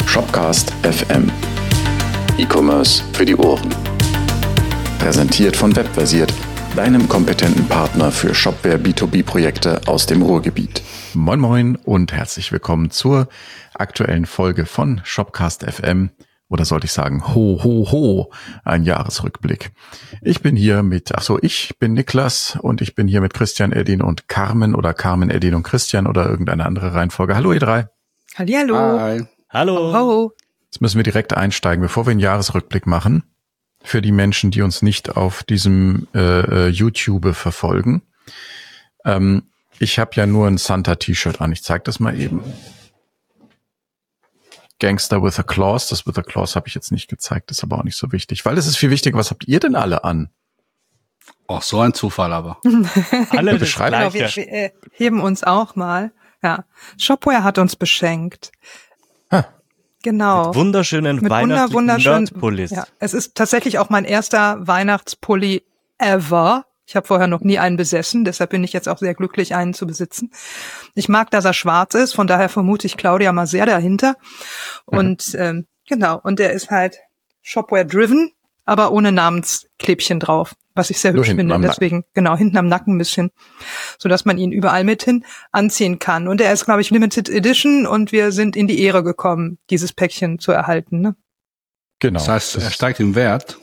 Shopcast FM. E-Commerce für die Ohren. Präsentiert von Webversiert, deinem kompetenten Partner für Shopware B2B-Projekte aus dem Ruhrgebiet. Moin Moin und herzlich willkommen zur aktuellen Folge von Shopcast FM. Oder sollte ich sagen, ho, ho, ho, ein Jahresrückblick. Ich bin hier ich bin Niklas und ich bin hier mit Christian, Edin und Carmen oder Carmen, Edin und Christian oder irgendeine andere Reihenfolge. Hallo ihr drei. Hallihallo. Hi. Hallo. Ho. Jetzt müssen wir direkt einsteigen, bevor wir einen Jahresrückblick machen. Für die Menschen, die uns nicht auf diesem YouTube verfolgen. Ich habe ja nur ein Santa-T-Shirt an. Ich zeige das mal eben. Gangster with a Claws. Das with a Claws habe ich jetzt nicht gezeigt, ist aber auch nicht so wichtig. Weil es ist viel wichtiger, was habt ihr denn alle an? Ach, so ein Zufall aber. Alle beschreiben. wir heben uns auch mal. Ja. Shopware hat uns beschenkt. Genau. Mit wunderschönen Weihnachtspullis. Ja, es ist tatsächlich auch mein erster Weihnachtspulli ever. Ich habe vorher noch nie einen besessen, deshalb bin ich jetzt auch sehr glücklich, einen zu besitzen. Ich mag, dass er schwarz ist, von daher vermute ich Claudia mal sehr dahinter. Und genau, und der ist halt Shopware-driven, aber ohne Namensklebchen drauf, was ich sehr hübsch finde. Deswegen, genau, hinten am Nacken ein bisschen, sodass man ihn überall mit hin anziehen kann. Und er ist, glaube ich, Limited Edition und wir sind in die Ehre gekommen, dieses Päckchen zu erhalten. Ne? Genau. Das heißt, er steigt im Wert.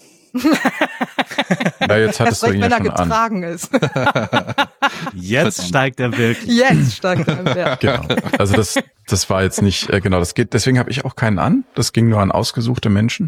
Ja, jetzt hattest du ihn ja wenn er schon getragen ist. Jetzt steigt er wirklich. Jetzt steigt er im Wert. Genau. Also das war jetzt nicht, das geht, deswegen habe ich auch keinen an. Das ging nur an ausgesuchte Menschen.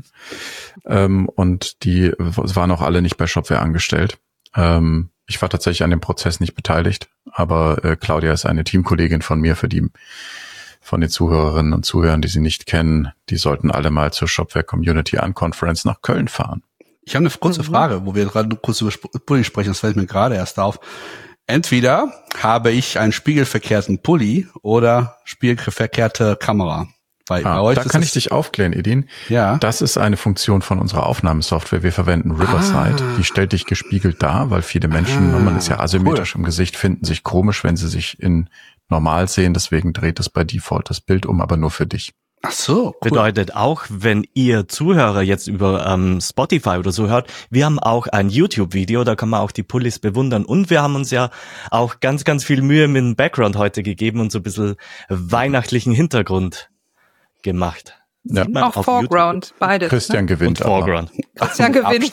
Und die waren auch alle nicht bei Shopware angestellt. Ich war tatsächlich an dem Prozess nicht beteiligt, aber Claudia ist eine Teamkollegin von mir, von den Zuhörerinnen und Zuhörern, die sie nicht kennen, die sollten alle mal zur Shopware Community Conference nach Köln fahren. Ich habe eine kurze Frage, wo wir gerade kurz über Pulli sprechen, das fällt mir gerade erst auf. Entweder habe ich einen spiegelverkehrten Pulli oder spiegelverkehrte Kamera. Bei euch da kann ich dich aufklären, Edin. Ja. Das ist eine Funktion von unserer Aufnahmesoftware. Wir verwenden Riverside. Die stellt dich gespiegelt dar, weil viele Menschen, man ist ja asymmetrisch im Gesicht, finden sich komisch, wenn sie sich in normal sehen. Deswegen dreht es bei Default das Bild um, aber nur für dich. Ach so, cool. Bedeutet auch, wenn ihr Zuhörer jetzt über Spotify oder so hört, wir haben auch ein YouTube-Video, da kann man auch die Pullis bewundern. Und wir haben uns ja auch ganz, ganz viel Mühe mit dem Background heute gegeben und so ein bisschen weihnachtlichen Hintergrund gemacht. Ja. Auch Foreground, YouTube. Beides. Christian gewinnt. Und Foreground. Christian gewinnt,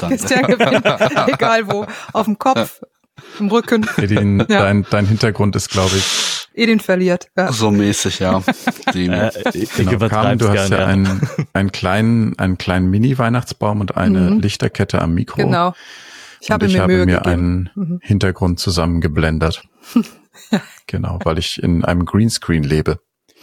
egal wo, auf dem Kopf, im Rücken. Edin, dein Hintergrund ist, glaube ich, Edin verliert. Ja. So mäßig, ja. Genau, Carmen, du hast ja einen kleinen Mini-Weihnachtsbaum und eine Lichterkette am Mikro. Genau. Ich habe mir einen Hintergrund zusammengeblendet. Genau, weil ich in einem Greenscreen lebe.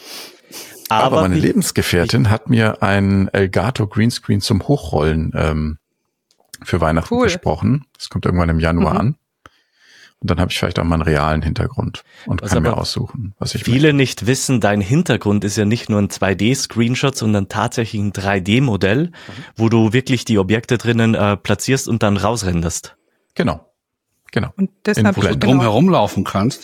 Aber meine Lebensgefährtin hat mir ein Elgato Greenscreen zum Hochrollen für Weihnachten versprochen. Das kommt irgendwann im Januar an. Und dann habe ich vielleicht auch mal einen realen Hintergrund und kann mir aussuchen, was ich Viele nicht wissen, dein Hintergrund ist ja nicht nur ein 2D-Screenshot, sondern tatsächlich ein 3D-Modell, wo du wirklich die Objekte drinnen platzierst und dann rausrenderst. Genau. Und deshalb wo du drum herumlaufen kannst.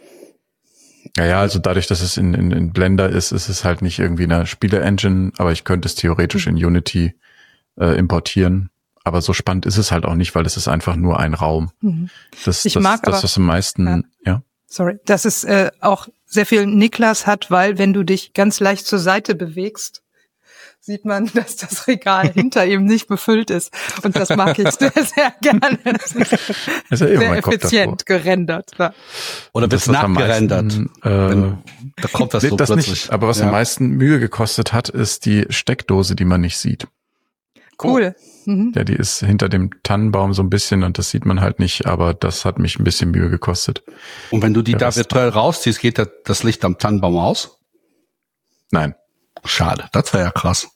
Ja, also dadurch, dass es in Blender ist es halt nicht irgendwie eine Spiele-Engine, aber ich könnte es theoretisch in Unity importieren. Aber so spannend ist es halt auch nicht, weil es ist einfach nur ein Raum. Das was am meisten, Sorry, dass es auch sehr viel Niklas hat, weil wenn du dich ganz leicht zur Seite bewegst, sieht man, dass das Regal hinter ihm nicht befüllt ist. Und das mag ich sehr, sehr gerne. Das ist sehr effizient gerendert. Ja. Oder wird es nachgerendert? Da kommt das so plötzlich. Nicht, aber was am meisten Mühe gekostet hat, ist die Steckdose, die man nicht sieht. Cool. Ja, die ist hinter dem Tannenbaum so ein bisschen und das sieht man halt nicht, aber das hat mich ein bisschen Mühe gekostet. Und wenn du die da virtuell rausziehst, geht das Licht am Tannenbaum aus? Nein. Schade, das wäre ja krass.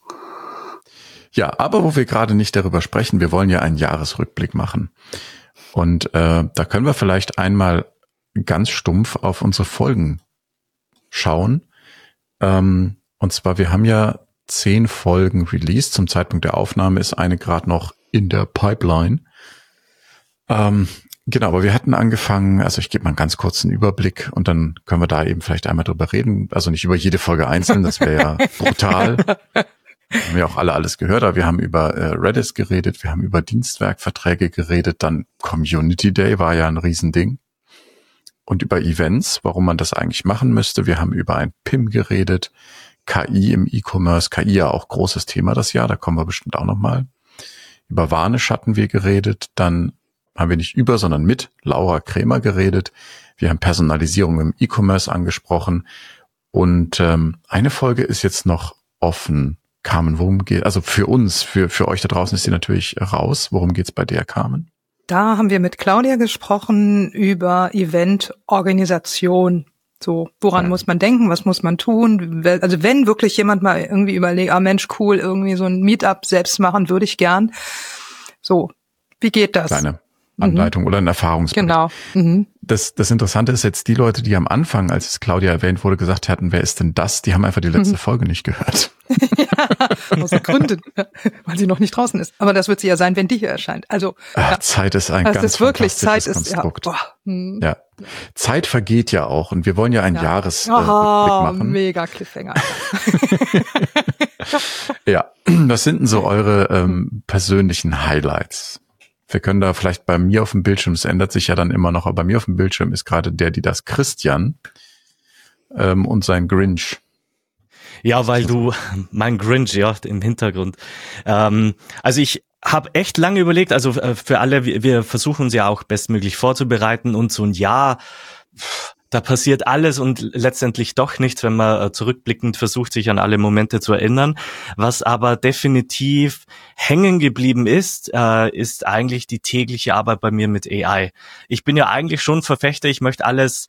Ja, aber wo wir gerade nicht darüber sprechen, wir wollen ja einen Jahresrückblick machen. Und da können wir vielleicht einmal ganz stumpf auf unsere Folgen schauen. Und zwar, wir haben ja 10 Folgen released. Zum Zeitpunkt der Aufnahme ist eine gerade noch in der Pipeline. Genau, aber wir hatten angefangen, also ich gebe mal einen ganz kurzen Überblick und dann können wir da eben vielleicht einmal drüber reden. Also nicht über jede Folge einzeln, das wäre ja brutal. Haben wir auch alle alles gehört, aber wir haben über Redis geredet, wir haben über Dienstwerkverträge geredet, dann Community Day war ja ein Riesending. Und über Events, warum man das eigentlich machen müsste. Wir haben über ein PIM geredet, KI im E-Commerce, KI ja auch großes Thema das Jahr, da kommen wir bestimmt auch nochmal. Über Varnish hatten wir geredet, dann haben wir nicht über, sondern mit Laura Krämer geredet. Wir haben Personalisierung im E-Commerce angesprochen und eine Folge ist jetzt noch offen. Carmen, worum geht, also für uns, für euch da draußen ist die natürlich raus. Worum geht's bei der, Carmen? Da haben wir mit Claudia gesprochen über Eventorganisation. So, woran muss man denken, was muss man tun? Also wenn wirklich jemand mal irgendwie überlegt, Mensch, cool, irgendwie so ein Meetup selbst machen, würde ich gern. So, wie geht das? Kleine Anleitung oder ein Erfahrungsbericht. Genau. Mhm. Das Interessante ist jetzt, die Leute, die am Anfang, als es Claudia erwähnt wurde, gesagt hatten, wer ist denn das? Die haben einfach die letzte Folge nicht gehört. Ja, aus Gründen, weil sie noch nicht draußen ist. Aber das wird sie ja sein, wenn die hier erscheint. Also Zeit ist ein ganz fantastisches Konstrukt. Ja. Zeit vergeht ja auch und wir wollen ja einen Jahresrückblick machen. Mega Cliffhanger. Ja, was sind denn so eure persönlichen Highlights? Wir können da vielleicht bei mir auf dem Bildschirm, es ändert sich ja dann immer noch, aber bei mir auf dem Bildschirm ist gerade das Christian und sein Grinch. Ja, weil du, mein Grinch, ja, im Hintergrund. Also ich habe echt lange überlegt, also für alle, wir versuchen uns ja auch bestmöglich vorzubereiten und so ein Jahr, da passiert alles und letztendlich doch nichts, wenn man zurückblickend versucht, sich an alle Momente zu erinnern. Was aber definitiv hängen geblieben ist, ist eigentlich die tägliche Arbeit bei mir mit AI. Ich bin ja eigentlich schon Verfechter, ich möchte alles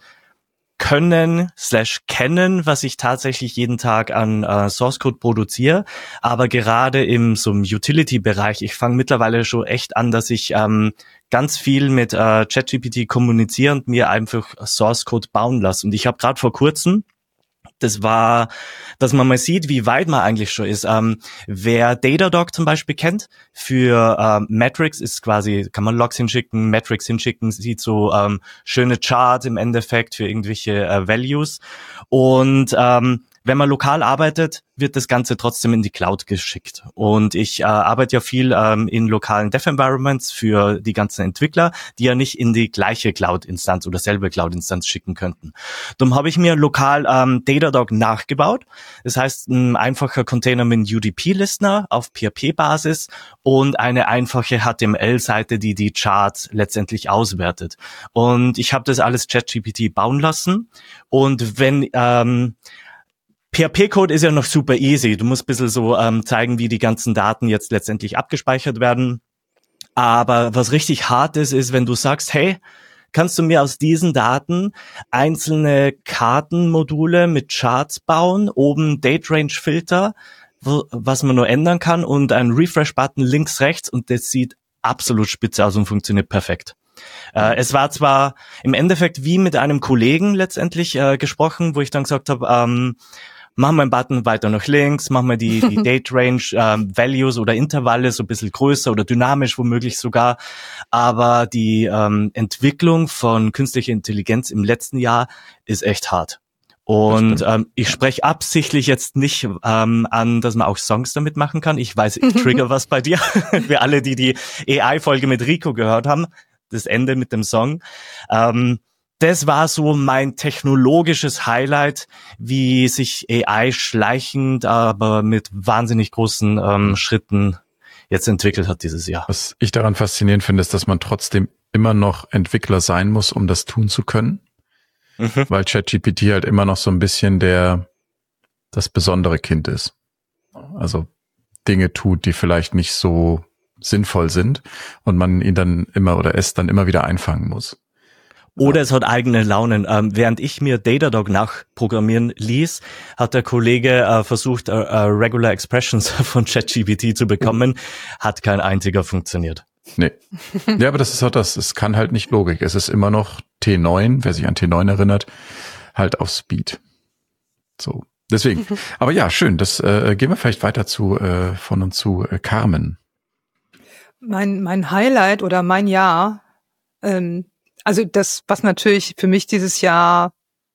können/kennen, was ich tatsächlich jeden Tag an Source Code produziere, aber gerade im so einem Utility-Bereich, ich fange mittlerweile schon echt an, dass ich ganz viel mit ChatGPT kommuniziere und mir einfach Source Code bauen lasse. Und ich habe gerade vor kurzem, das war, dass man mal sieht, wie weit man eigentlich schon ist. Wer Datadog zum Beispiel kennt, für Metrics ist quasi, kann man Logs hinschicken, Metrics hinschicken, sieht so schöne Charts im Endeffekt für irgendwelche Values. Und wenn man lokal arbeitet, wird das Ganze trotzdem in die Cloud geschickt. Und ich arbeite ja viel in lokalen Dev-Environments für die ganzen Entwickler, die ja nicht in die gleiche Cloud-Instanz oder selbe Cloud-Instanz schicken könnten. Darum habe ich mir lokal Datadog nachgebaut. Das heißt, ein einfacher Container mit einem UDP-Listener auf PHP-Basis und eine einfache HTML-Seite, die die Charts letztendlich auswertet. Und ich habe das alles ChatGPT bauen lassen. Und wenn PHP-Code ist ja noch super easy. Du musst ein bisschen so zeigen, wie die ganzen Daten jetzt letztendlich abgespeichert werden. Aber was richtig hart ist, wenn du sagst, hey, kannst du mir aus diesen Daten einzelne Kartenmodule mit Charts bauen, oben Date-Range-Filter, was man nur ändern kann und ein Refresh-Button links, rechts und das sieht absolut spitze aus und funktioniert perfekt. Es war zwar im Endeffekt wie mit einem Kollegen letztendlich gesprochen, wo ich dann gesagt habe, machen wir einen Button weiter nach links, machen wir die Date Range Values oder Intervalle so ein bisschen größer oder dynamisch womöglich sogar. Aber die Entwicklung von künstlicher Intelligenz im letzten Jahr ist echt hart. Und ich spreche absichtlich jetzt nicht an, dass man auch Songs damit machen kann. Ich weiß, ich trigger was bei dir. Für alle, die AI-Folge mit Rico gehört haben, das Ende mit dem Song. Das war so mein technologisches Highlight, wie sich AI schleichend, aber mit wahnsinnig großen Schritten jetzt entwickelt hat dieses Jahr. Was ich daran faszinierend finde, ist, dass man trotzdem immer noch Entwickler sein muss, um das tun zu können. Weil ChatGPT halt immer noch so ein bisschen das besondere Kind ist. Also Dinge tut, die vielleicht nicht so sinnvoll sind und man ihn dann immer oder es dann immer wieder einfangen muss. Oder es hat eigene Launen. Während ich mir Datadog nachprogrammieren ließ, hat der Kollege versucht, Regular Expressions von ChatGPT zu bekommen. Hat kein einziger funktioniert. Nee. Ja, aber das ist auch das. Es kann halt nicht Logik. Es ist immer noch T9, wer sich an T9 erinnert, halt auf Speed. So. Deswegen. Aber ja, schön. Das gehen wir vielleicht weiter von und zu Carmen. Mein Highlight oder mein Jahr Also das, was natürlich für mich dieses Jahr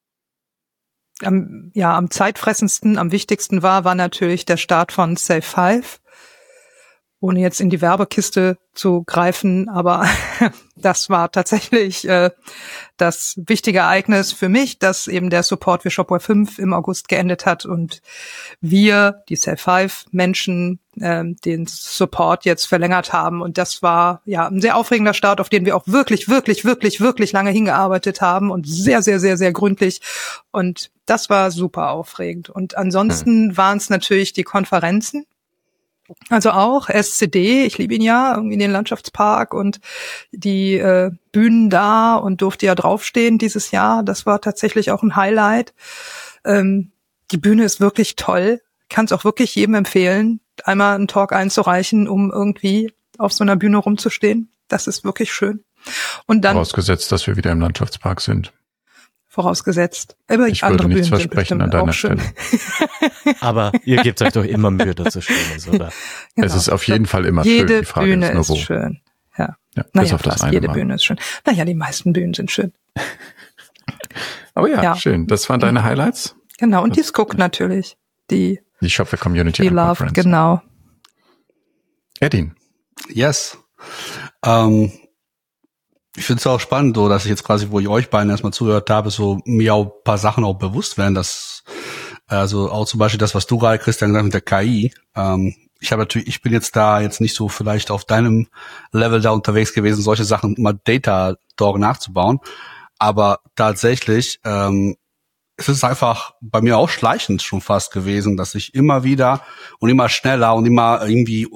am zeitfressendsten, am wichtigsten war natürlich der Start von Safe 5. Ohne jetzt in die Werbekiste zu greifen, aber das war tatsächlich das wichtige Ereignis für mich, dass eben der Support für Shopware 5 im August geendet hat und wir, die Safe 5 Menschen, den Support jetzt verlängert haben. Und das war ja ein sehr aufregender Start, auf den wir auch wirklich, wirklich, wirklich, wirklich lange hingearbeitet haben und sehr, sehr, sehr, sehr gründlich. Und das war super aufregend. Und ansonsten waren es natürlich die Konferenzen. Also auch SCD, ich liebe ihn ja, irgendwie den Landschaftspark und die Bühnen da und durfte ja draufstehen dieses Jahr. Das war tatsächlich auch ein Highlight. Die Bühne ist wirklich toll. Kann es auch wirklich jedem empfehlen, einmal einen Talk einzureichen, um irgendwie auf so einer Bühne rumzustehen. Das ist wirklich schön. Und dann vorausgesetzt, dass wir wieder im Landschaftspark sind. Vorausgesetzt. Aber ich andere würde nichts Bühnen sind versprechen an deiner Stelle. Aber ihr gebt euch doch immer Mühe, da zu stehen, oder? Genau. Es ist auf jeden Fall immer jede schön. Die Frage Bühne ist nur wo. ist schön. Ja. Ja, naja, auf das fast eine jede Mal. Bühne ist schön. Naja, die meisten Bühnen sind schön. Aber ja, schön. Das waren deine Highlights? Genau. Und die Skook natürlich. Die Shopware Community die Love, Conference. genau. Edin. Yes. Ich finde es auch spannend, so, dass ich jetzt quasi, wo ich euch beiden erstmal zugehört habe, so mir auch ein paar Sachen auch bewusst werden, dass, also auch zum Beispiel das, was du gerade, Christian, gesagt hast mit der KI. Ich bin jetzt da jetzt nicht so vielleicht auf deinem Level da unterwegs gewesen, solche Sachen mal Datadog nachzubauen. Aber tatsächlich, es ist einfach bei mir auch schleichend schon fast gewesen, dass ich immer wieder und immer schneller und immer irgendwie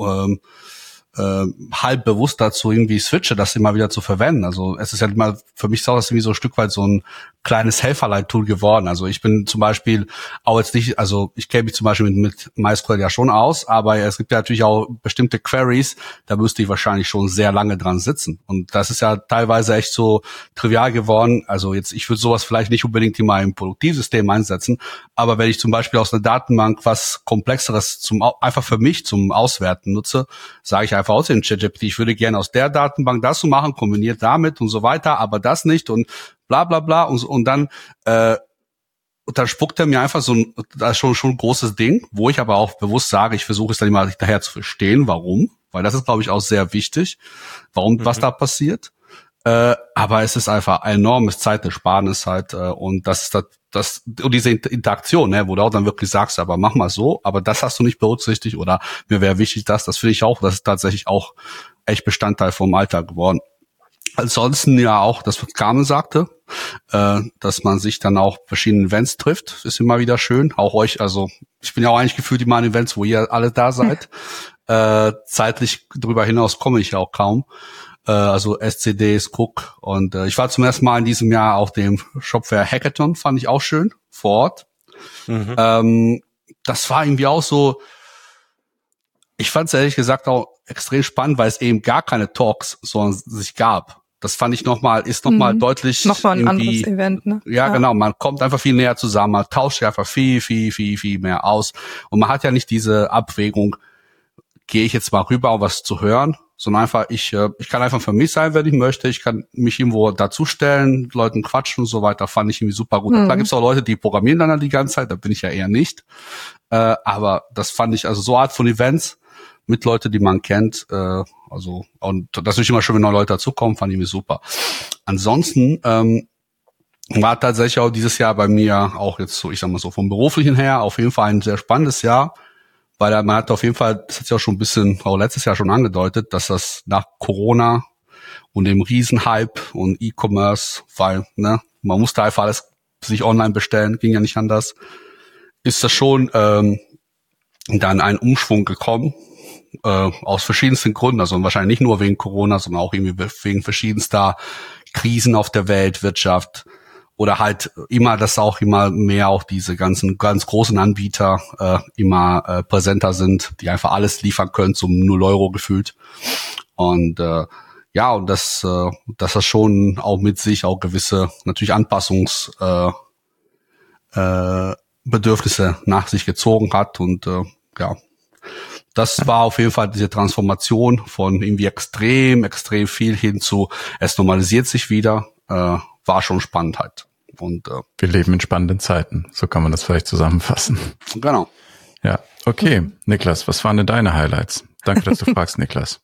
halb bewusst dazu irgendwie switche, das immer wieder zu verwenden. Also es ist ja immer, für mich ist auch das irgendwie so ein Stück weit so ein kleines Helferlein-Tool geworden. Also ich bin zum Beispiel auch jetzt nicht, also ich kenne mich zum Beispiel mit MySQL ja schon aus, aber es gibt ja natürlich auch bestimmte Queries, da müsste ich wahrscheinlich schon sehr lange dran sitzen. Und das ist ja teilweise echt so trivial geworden. Also jetzt, ich würde sowas vielleicht nicht unbedingt in meinem Produktivsystem einsetzen, aber wenn ich zum Beispiel aus einer Datenbank was Komplexeres einfach für mich zum Auswerten nutze, sage ich einfach aus in ChatGPT, ich würde gerne aus der Datenbank das so machen, kombiniert damit und so weiter, aber das nicht und bla bla bla und dann spuckt er mir einfach das ist schon ein großes Ding, wo ich aber auch bewusst sage, ich versuche es dann immer daher zu verstehen, warum, weil das ist, glaube ich, auch sehr wichtig, was da passiert. Aber es ist einfach ein enormes Zeitersparnis halt und das ist und diese Interaktion, ne, wo du auch dann wirklich sagst, aber mach mal so, aber das hast du nicht berücksichtigt oder mir wäre wichtig, das finde ich auch, das ist tatsächlich auch echt Bestandteil vom Alltag geworden. Ansonsten ja auch, das was Carmen sagte, dass man sich dann auch verschiedenen Events trifft, ist immer wieder schön. Auch euch, also ich bin ja auch eigentlich gefühlt immer an Events, wo ihr alle da seid. Zeitlich drüber hinaus komme ich ja auch kaum. Also SCD, Skook und ich war zum ersten Mal in diesem Jahr auf dem Shopware Hackathon, fand ich auch schön, vor Ort. Das war irgendwie auch so, ich fand es ehrlich gesagt auch extrem spannend, weil es eben gar keine Talks sondern sich gab. Das fand ich nochmal deutlich. Nochmal ein anderes Event, ne? Ja, genau. Man kommt einfach viel näher zusammen. Man tauscht sich einfach viel mehr aus. Und man hat ja nicht diese Abwägung, gehe ich jetzt mal rüber, um was zu hören, sondern einfach, ich kann einfach für mich sein, wenn ich möchte. Ich kann mich irgendwo dazustellen, Leuten quatschen und so weiter. Fand ich irgendwie super gut. Klar gibt's auch Leute, die programmieren dann die ganze Zeit. Da bin ich ja eher nicht. Aber das fand ich, also so Art von Events, mit Leute, die man kennt, also und das ist immer schön, wenn neue Leute dazukommen, fand ich mir super. Ansonsten war tatsächlich auch dieses Jahr bei mir auch jetzt so, ich sag mal so vom beruflichen her auf jeden Fall ein sehr spannendes Jahr, weil man hat auf jeden Fall, das hat sich auch schon ein bisschen, auch letztes Jahr schon angedeutet, dass das nach Corona und dem Riesenhype und E-Commerce, weil man musste einfach alles sich online bestellen, ging ja nicht anders, ist das schon dann ein Umschwung gekommen. Aus verschiedensten Gründen, also wahrscheinlich nicht nur wegen Corona, sondern auch irgendwie wegen verschiedenster Krisen auf der Welt, Wirtschaft oder halt immer, dass auch immer mehr auch diese ganzen ganz großen Anbieter immer präsenter sind, die einfach alles liefern können zum 0 € gefühlt. Und ja, und dass das schon auch mit sich auch gewisse natürlich Anpassungsbedürfnisse nach sich gezogen hat und ja. Das war auf jeden Fall diese Transformation von irgendwie extrem viel hin zu, es normalisiert sich wieder. war schon spannend halt. Und wir leben in spannenden Zeiten, so kann man das vielleicht zusammenfassen. Genau. Ja, okay. Niklas, was waren denn deine Highlights? Danke, dass du fragst, Niklas.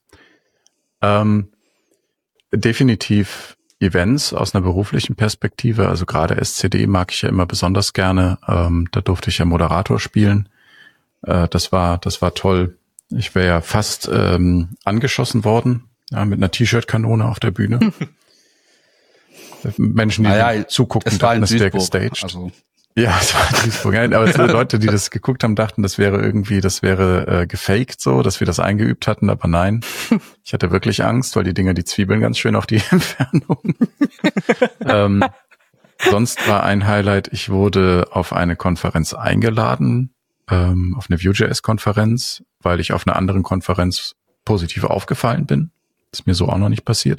Definitiv Events aus einer beruflichen Perspektive, also gerade SCD mag ich ja immer besonders gerne. Da durfte ich ja Moderator spielen. Das war toll. Ich wäre ja fast angeschossen worden, ja, mit einer T-Shirt-Kanone auf der Bühne. Menschen, die zugucken, dachten, das wäre gestaged. Also. Ja, es war in Duisburg. Aber die Leute, die das geguckt haben, dachten, das wäre gefaked so, dass wir das eingeübt hatten, aber nein. Ich hatte wirklich Angst, weil die Dinger, die zwiebeln ganz schön auf die Entfernung. Sonst war ein Highlight, ich wurde auf eine Konferenz eingeladen, auf eine Vue.js-Konferenz, weil ich auf einer anderen Konferenz positiv aufgefallen bin. Das ist mir so auch noch nicht passiert.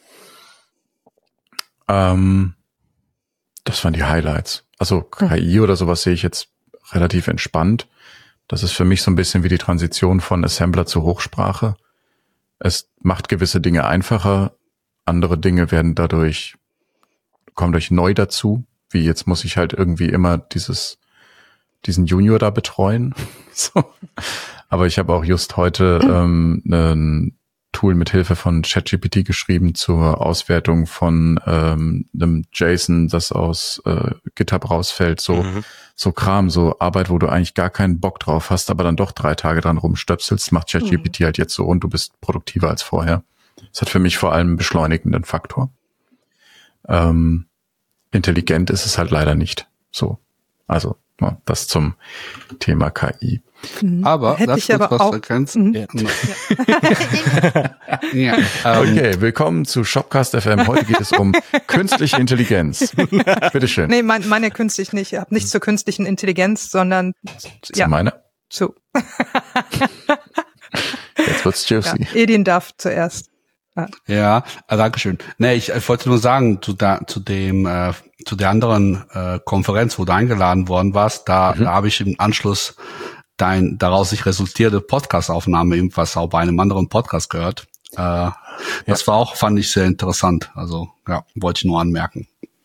Das waren die Highlights. Also KI oder sowas sehe ich jetzt relativ entspannt. Das ist für mich so ein bisschen wie die Transition von Assembler zu Hochsprache. Es macht gewisse Dinge einfacher, andere Dinge kommen dadurch neu dazu. Wie jetzt muss ich halt irgendwie immer diesen Junior da betreuen. So. Aber ich habe auch just heute ein Tool mit Hilfe von ChatGPT geschrieben zur Auswertung von einem JSON, das aus GitHub rausfällt. So Kram, so Arbeit, wo du eigentlich gar keinen Bock drauf hast, aber dann doch 3 Tage dran rumstöpselst, macht ChatGPT halt jetzt so und du bist produktiver als vorher. Das hat für mich vor allem einen beschleunigenden Faktor. Intelligent ist es halt leider nicht. So, also das zum Thema KI. Aber hätte das ich aber was auch ergänzen. Ja. Okay, willkommen zu Shopcast FM. Heute geht es um künstliche Intelligenz. Bitteschön. Nee, meine künstlich nicht. Ich habe nichts zur künstlichen Intelligenz, sondern zu meiner? Zu. Jetzt wird's juicy. Ja, Edin darf zuerst. Ja, Dankeschön. Nee, ich wollte nur sagen, zu der anderen Konferenz, wo du eingeladen worden warst, da habe ich im Anschluss daraus sich resultierte Podcast-Aufnahme ebenfalls auch bei einem anderen Podcast gehört. Das war auch, fand ich sehr interessant. Also, ja, wollte ich nur anmerken.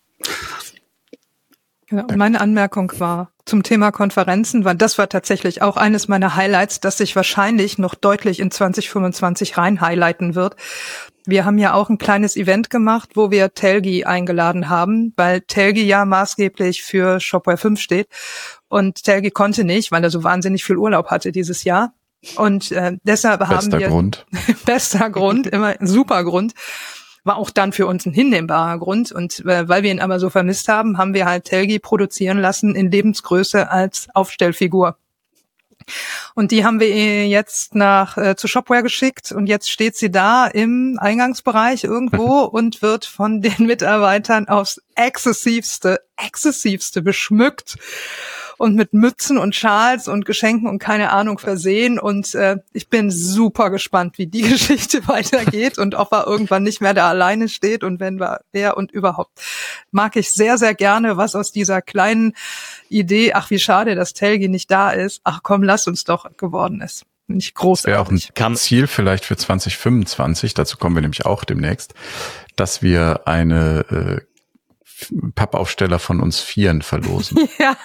Genau, meine Anmerkung war zum Thema Konferenzen, weil das war tatsächlich auch eines meiner Highlights, das sich wahrscheinlich noch deutlich in 2025 rein highlighten wird. Wir haben ja auch ein kleines Event gemacht, wo wir Telgi eingeladen haben, weil Telgi ja maßgeblich für Shopware 5 steht. Und Telgi konnte nicht, weil er so wahnsinnig viel Urlaub hatte dieses Jahr. Und deshalb haben wir... Bester Grund, immer ein super Grund. War auch dann für uns ein hinnehmbarer Grund. Und weil wir ihn aber so vermisst haben, haben wir halt Telgi produzieren lassen in Lebensgröße als Aufstellfigur. Und die haben wir jetzt zu Shopware geschickt und jetzt steht sie da im Eingangsbereich irgendwo und wird von den Mitarbeitern aufs exzessivste beschmückt und mit Mützen und Schals und Geschenken und keine Ahnung versehen. Und ich bin super gespannt, wie die Geschichte weitergeht und ob er irgendwann nicht mehr da alleine steht. Und wenn wer und überhaupt mag ich sehr, sehr gerne, was aus dieser kleinen Idee, ach wie schade, dass Telgi nicht da ist, ach komm, lass uns doch, geworden ist. Nicht großartig. Wäre auch ein Ziel vielleicht für 2025, dazu kommen wir nämlich auch demnächst, dass wir eine Pappaufsteller von uns Vieren verlosen. Ja,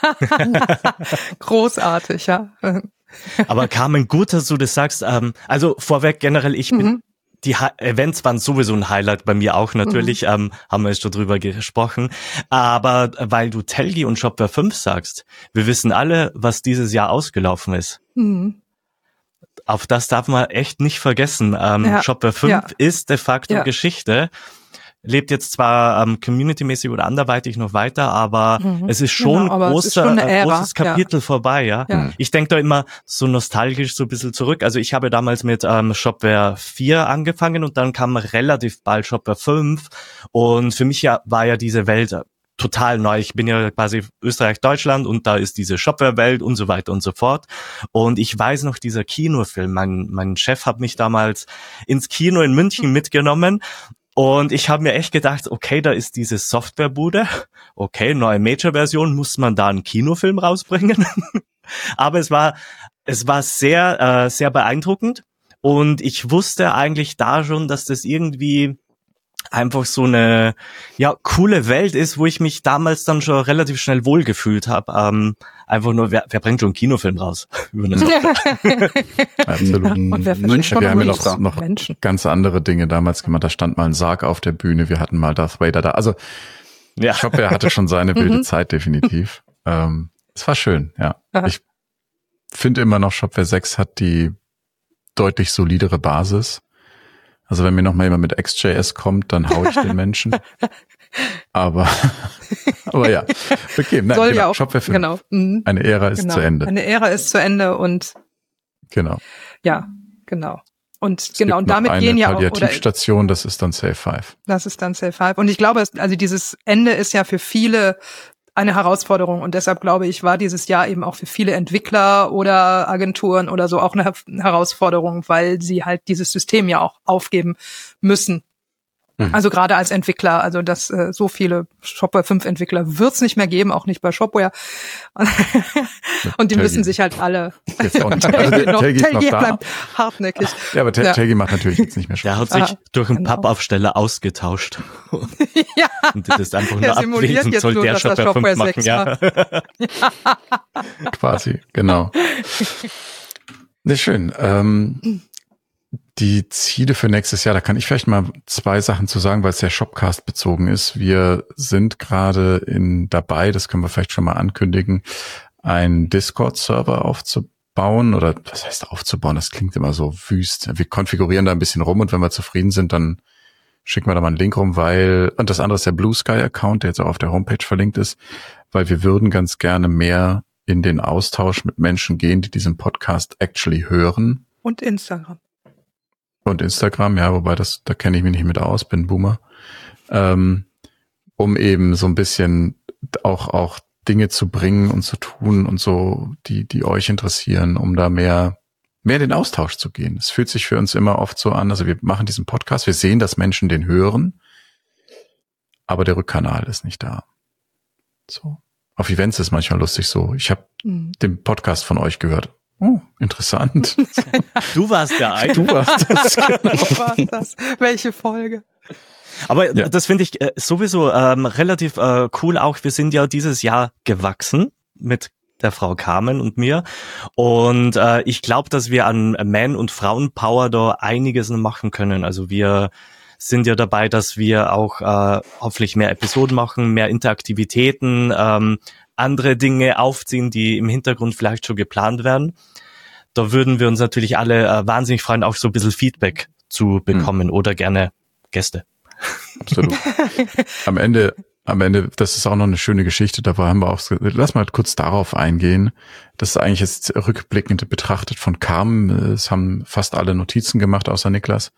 großartig, ja. Aber Carmen, gut, dass du das sagst. Also vorweg generell, die Events waren sowieso ein Highlight bei mir auch natürlich, haben wir schon drüber gesprochen. Aber weil du Telgi und Shopware 5 sagst, wir wissen alle, was dieses Jahr ausgelaufen ist. Auf das darf man echt nicht vergessen. Shopware 5 ist de facto Geschichte. Lebt jetzt zwar community-mäßig oder anderweitig noch weiter, aber es ist schon ein großes Kapitel vorbei, ja. Ich denke da immer so nostalgisch so ein bisschen zurück. Also ich habe damals mit Shopware 4 angefangen und dann kam relativ bald Shopware 5 und für mich war ja diese Welt total neu. Ich bin ja quasi Österreich-Deutschland und da ist diese Shopware-Welt und so weiter und so fort. Und ich weiß noch, dieser Kinofilm, mein Chef hat mich damals ins Kino in München mitgenommen. Und ich habe mir echt gedacht, okay, da ist diese Softwarebude, okay, neue Major-Version, muss man da einen Kinofilm rausbringen? Aber es war sehr, sehr beeindruckend und ich wusste eigentlich da schon, dass das irgendwie einfach so eine coole Welt ist, wo ich mich damals dann schon relativ schnell wohlgefühlt habe. Einfach nur, wer bringt schon einen Kinofilm raus? Absolut. Und wer München, wir haben ja noch Menschen. ganz andere Dinge damals gemacht. Da stand mal ein Sarg auf der Bühne, wir hatten mal Darth Vader da. Also Shopware hatte schon seine wilde Zeit, definitiv. Es war schön, ja. Aha. Ich finde immer noch, Shopware 6 hat die deutlich solidere Basis. Also wenn mir noch mal jemand mit XJS kommt, dann hau ich den Menschen. Aber ja, okay. Nein, Soll genau, ja auch, Shopware 5. genau. Mhm. Eine Ära ist zu Ende. Eine Ära ist zu Ende und Genau. ja, genau. Und Es genau, gibt und damit noch gehen ja eine auch, oder Palliativstation, das ist dann Safe 5. das ist dann Safe 5. Und ich glaube, also dieses Ende ist ja für viele eine Herausforderung und deshalb glaube ich, war dieses Jahr eben auch für viele Entwickler oder Agenturen oder so auch eine Herausforderung, weil sie halt dieses System ja auch aufgeben müssen. Also gerade als Entwickler, also dass so viele Shopware 5 Entwickler wird's nicht mehr geben, auch nicht bei Shopware. Und die müssen sich halt alle. Jetzt auch nicht. Also Telgi ist noch da. bleibt hartnäckig. Ja, aber Telgi macht natürlich jetzt nicht mehr Der Spaß. hat sich durch einen Pappaufsteller ausgetauscht. Ja. Und das ist einfach nur Der simuliert abwesend, jetzt soll nur, der dass das Shopware 5 Shopware machen. 6 Ja. Quasi, genau. Ne, schön. Die Ziele für nächstes Jahr, da kann ich vielleicht mal 2 Sachen zu sagen, weil es sehr Shopcast bezogen ist. Wir sind gerade dabei, das können wir vielleicht schon mal ankündigen, einen Discord-Server aufzubauen oder was heißt aufzubauen? Das klingt immer so wüst. Wir konfigurieren da ein bisschen rum und wenn wir zufrieden sind, dann schicken wir da mal einen Link rum, und das andere ist der Blue Sky Account, der jetzt auch auf der Homepage verlinkt ist, weil wir würden ganz gerne mehr in den Austausch mit Menschen gehen, die diesen Podcast actually hören. Und Instagram. Und Instagram, ja, wobei da kenne ich mich nicht mit aus, bin Boomer, um eben so ein bisschen auch Dinge zu bringen und zu tun und so, die euch interessieren, um da mehr in den Austausch zu gehen. Es fühlt sich für uns immer oft so an, also wir machen diesen Podcast, wir sehen, dass Menschen den hören, aber der Rückkanal ist nicht da. So. Auf Events ist manchmal lustig so. Ich habe den Podcast von euch gehört. Oh, interessant. Du warst der eine. Du warst das. Wo war das? Welche Folge? Aber das finde ich sowieso relativ cool auch. Wir sind ja dieses Jahr gewachsen mit der Frau Carmen und mir. Und ich glaube, dass wir an Man- und Frauenpower da einiges machen können. Also wir sind ja dabei, dass wir auch hoffentlich mehr Episoden machen, mehr Interaktivitäten, andere Dinge aufziehen, die im Hintergrund vielleicht schon geplant werden. Da würden wir uns natürlich alle wahnsinnig freuen, auch so ein bisschen Feedback zu bekommen oder gerne Gäste. Absolut. Am Ende, das ist auch noch eine schöne Geschichte, da haben wir auch, lass mal kurz darauf eingehen. Das ist eigentlich jetzt rückblickend betrachtet von Carmen. Es haben fast alle Notizen gemacht, außer Niklas.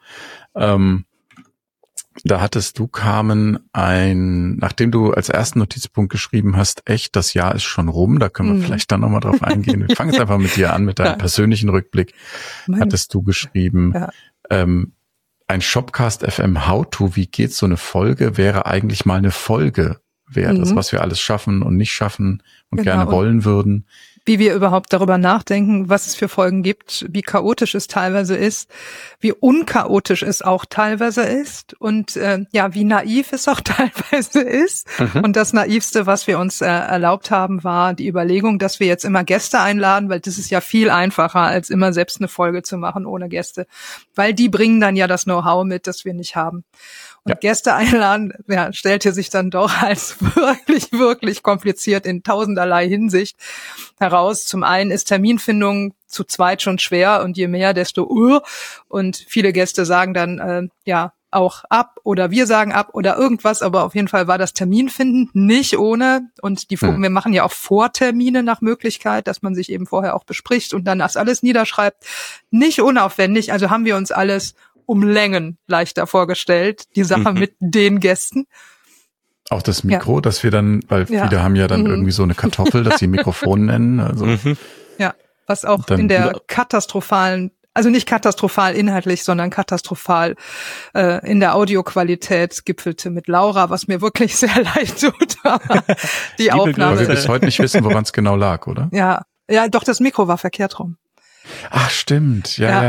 Da hattest du, Carmen, nachdem du als ersten Notizpunkt geschrieben hast, echt, das Jahr ist schon rum, da können wir vielleicht dann nochmal drauf eingehen. Wir fangen jetzt einfach mit dir an, mit deinem persönlichen Rückblick. Hattest du geschrieben, ein Shopcast FM How-To, wie geht so eine Folge, wäre eigentlich mal eine Folge wert. Das, was wir alles schaffen und nicht schaffen und gerne wollen würden. Wie wir überhaupt darüber nachdenken, was es für Folgen gibt, wie chaotisch es teilweise ist, wie unchaotisch es auch teilweise ist und wie naiv es auch teilweise ist. Und das Naivste, was wir uns erlaubt haben, war die Überlegung, dass wir jetzt immer Gäste einladen, weil das ist ja viel einfacher, als immer selbst eine Folge zu machen ohne Gäste. Weil die bringen dann ja das Know-how mit, das wir nicht haben. Und Gäste einladen, stellte sich dann doch als wirklich, wirklich kompliziert in tausenderlei Hinsicht heraus. Zum einen ist Terminfindung zu zweit schon schwer und je mehr, desto und viele Gäste sagen dann auch ab oder wir sagen ab oder irgendwas, aber auf jeden Fall war das Terminfinden nicht ohne und wir machen ja auch Vortermine nach Möglichkeit, dass man sich eben vorher auch bespricht und dann das alles niederschreibt. Nicht unaufwendig, also haben wir uns alles um Längen leichter vorgestellt, die Sache mit den Gästen. Auch das Mikro, dass wir dann, weil viele haben ja dann irgendwie so eine Kartoffel, dass sie Mikrofon nennen. Also. Ja, was auch dann, in der katastrophalen, also nicht katastrophal inhaltlich, sondern katastrophal in der Audioqualität gipfelte mit Laura, was mir wirklich sehr leid tut. Die Aufnahme. Weil wir bis heute nicht wissen, woran es genau lag, oder? Ja, doch, das Mikro war verkehrt rum. Ach, stimmt. Ja.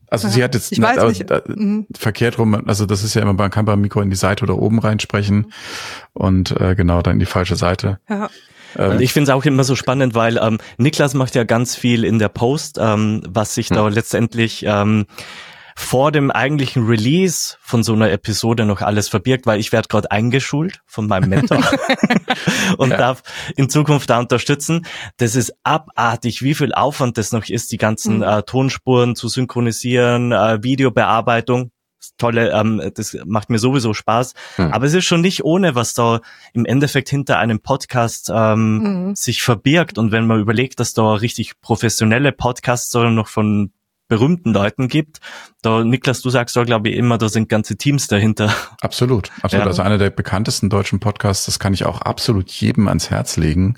Also sie hat jetzt ich weiß nicht. Verkehrt rum, also das ist ja immer, man kann beim Mikro in die Seite oder oben reinsprechen und genau dann in die falsche Seite. Ja. Und ich finde es auch immer so spannend, weil Niklas macht ja ganz viel in der Post, was sich da letztendlich vor dem eigentlichen Release von so einer Episode noch alles verbirgt, weil ich werde gerade eingeschult von meinem Mentor und darf in Zukunft da unterstützen. Das ist abartig, wie viel Aufwand das noch ist, die ganzen Tonspuren zu synchronisieren, Videobearbeitung. Tolle, das macht mir sowieso Spaß. Aber es ist schon nicht ohne, was da im Endeffekt hinter einem Podcast sich verbirgt. Und wenn man überlegt, dass da richtig professionelle Podcasts noch von berühmten Leuten gibt. Da, Niklas, du sagst da, glaube ich, immer, da sind ganze Teams dahinter. Absolut. Ja. Also einer der bekanntesten deutschen Podcasts, das kann ich auch absolut jedem ans Herz legen,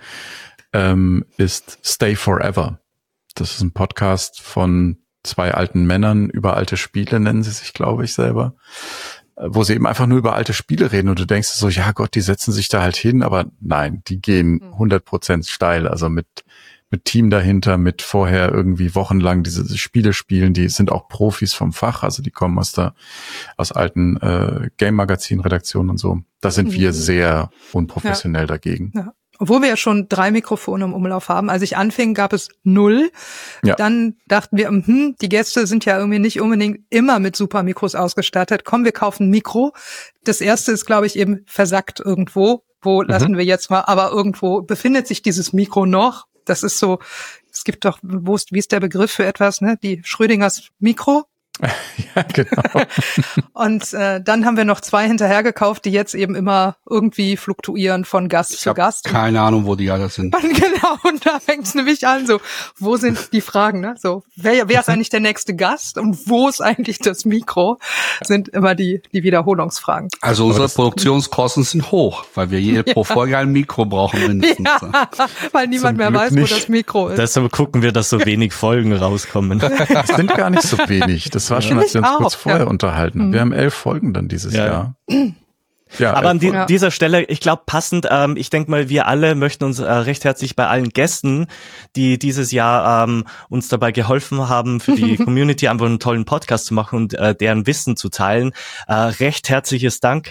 ist Stay Forever. Das ist ein Podcast von 2 alten Männern über alte Spiele, nennen sie sich, glaube ich, selber, wo sie eben einfach nur über alte Spiele reden und du denkst so, ja Gott, die setzen sich da halt hin, aber nein, die gehen 100% steil, also mit Team dahinter, mit vorher irgendwie wochenlang diese Spiele spielen, die sind auch Profis vom Fach, also die kommen aus alten Game-Magazin-Redaktionen und so. Da sind wir sehr unprofessionell dagegen. Ja. Obwohl wir ja schon 3 Mikrofone im Umlauf haben. Als ich anfing, gab es 0. Ja. Dann dachten wir, die Gäste sind ja irgendwie nicht unbedingt immer mit super Mikros ausgestattet. Komm, wir kaufen ein Mikro. Das erste ist, glaube ich, eben versackt irgendwo. Wo lassen wir jetzt mal? Aber irgendwo befindet sich dieses Mikro noch. Das ist so, es gibt doch, wie ist der Begriff für etwas, ne? Die Schrödingers Mikro. Ja, genau. Und dann haben wir noch 2 hinterher gekauft, die jetzt eben immer irgendwie fluktuieren von Gast zu Gast. Keine Ahnung, wo die alle sind. Und genau, und da fängt es nämlich an, so, wo sind die Fragen, ne? So, wer ist eigentlich der nächste Gast und wo ist eigentlich das Mikro? Sind immer die Wiederholungsfragen. Also unsere Produktionskosten sind hoch, weil wir pro Folge ein Mikro brauchen mindestens. Ja, weil niemand mehr weiß, wo das Mikro ist. Deshalb gucken wir, dass so wenig Folgen rauskommen. Das sind gar nicht so wenig. Das war schon, als wir uns kurz vorher unterhalten. Wir haben 11 Folgen dann dieses Jahr. Ja, aber an dieser Stelle, ich glaube passend, ich denke mal, wir alle möchten uns recht herzlich bei allen Gästen, die dieses Jahr uns dabei geholfen haben, für die Community einfach einen tollen Podcast zu machen und deren Wissen zu teilen, recht herzlichen Dank.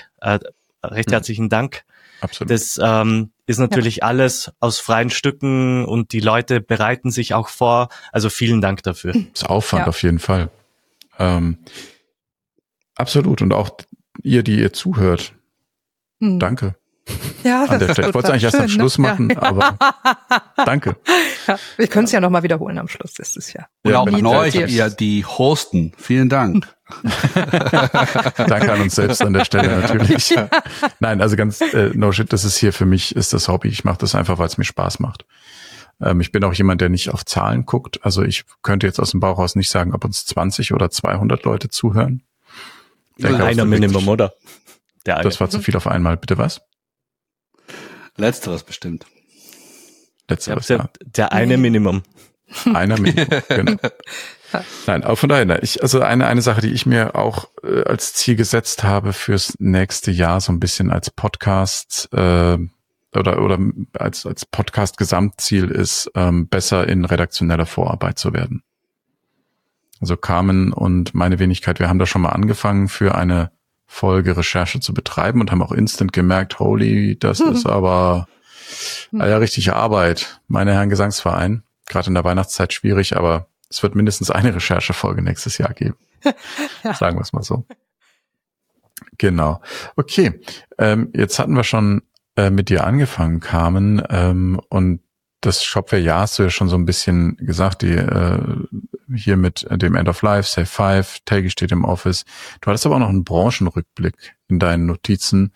Absolut. Das ist natürlich alles aus freien Stücken und die Leute bereiten sich auch vor. Also vielen Dank dafür. Das ist Aufwand auf jeden Fall. Absolut. Und auch ihr, die ihr zuhört. Danke. Ja, an der Stelle. Ich wollte es eigentlich erst am Schluss machen, aber danke. Ja, wir können es ja nochmal wiederholen am Schluss. Das ist ja. Und auch an euch, ihr die hosten. Vielen Dank. Danke an uns selbst an der Stelle natürlich. Ja. Nein, also ganz no shit, das ist hier für mich, ist das Hobby. Ich mache das einfach, weil es mir Spaß macht. Ich bin auch jemand, der nicht auf Zahlen guckt. Also ich könnte jetzt aus dem Bauch raus nicht sagen, ob uns 20 oder 200 Leute zuhören. Einer Minimum, oder? Das war zu viel auf einmal. Bitte was? Letzteres bestimmt. Letzteres, ja. Der eine Minimum. Einer Minimum, genau. Nein, aber von daher, also eine Sache, die ich mir auch als Ziel gesetzt habe fürs nächste Jahr, so ein bisschen als Podcast oder als Podcast-Gesamtziel ist, besser in redaktioneller Vorarbeit zu werden. Also Carmen und meine Wenigkeit, wir haben da schon mal angefangen, für eine Folge Recherche zu betreiben und haben auch instant gemerkt, holy, das ist aber richtige Arbeit. Meine Herren Gesangsverein, gerade in der Weihnachtszeit schwierig, aber es wird mindestens eine Recherchefolge nächstes Jahr geben. Sagen wir es mal so. Genau. Okay, jetzt hatten wir schon mit dir angefangen, Carmen, und das Shopware-Jahr hast du ja schon so ein bisschen gesagt, die hier mit dem End of Life, Save 5, Taggy steht im Office. Du hattest aber auch noch einen Branchenrückblick in deinen Notizen.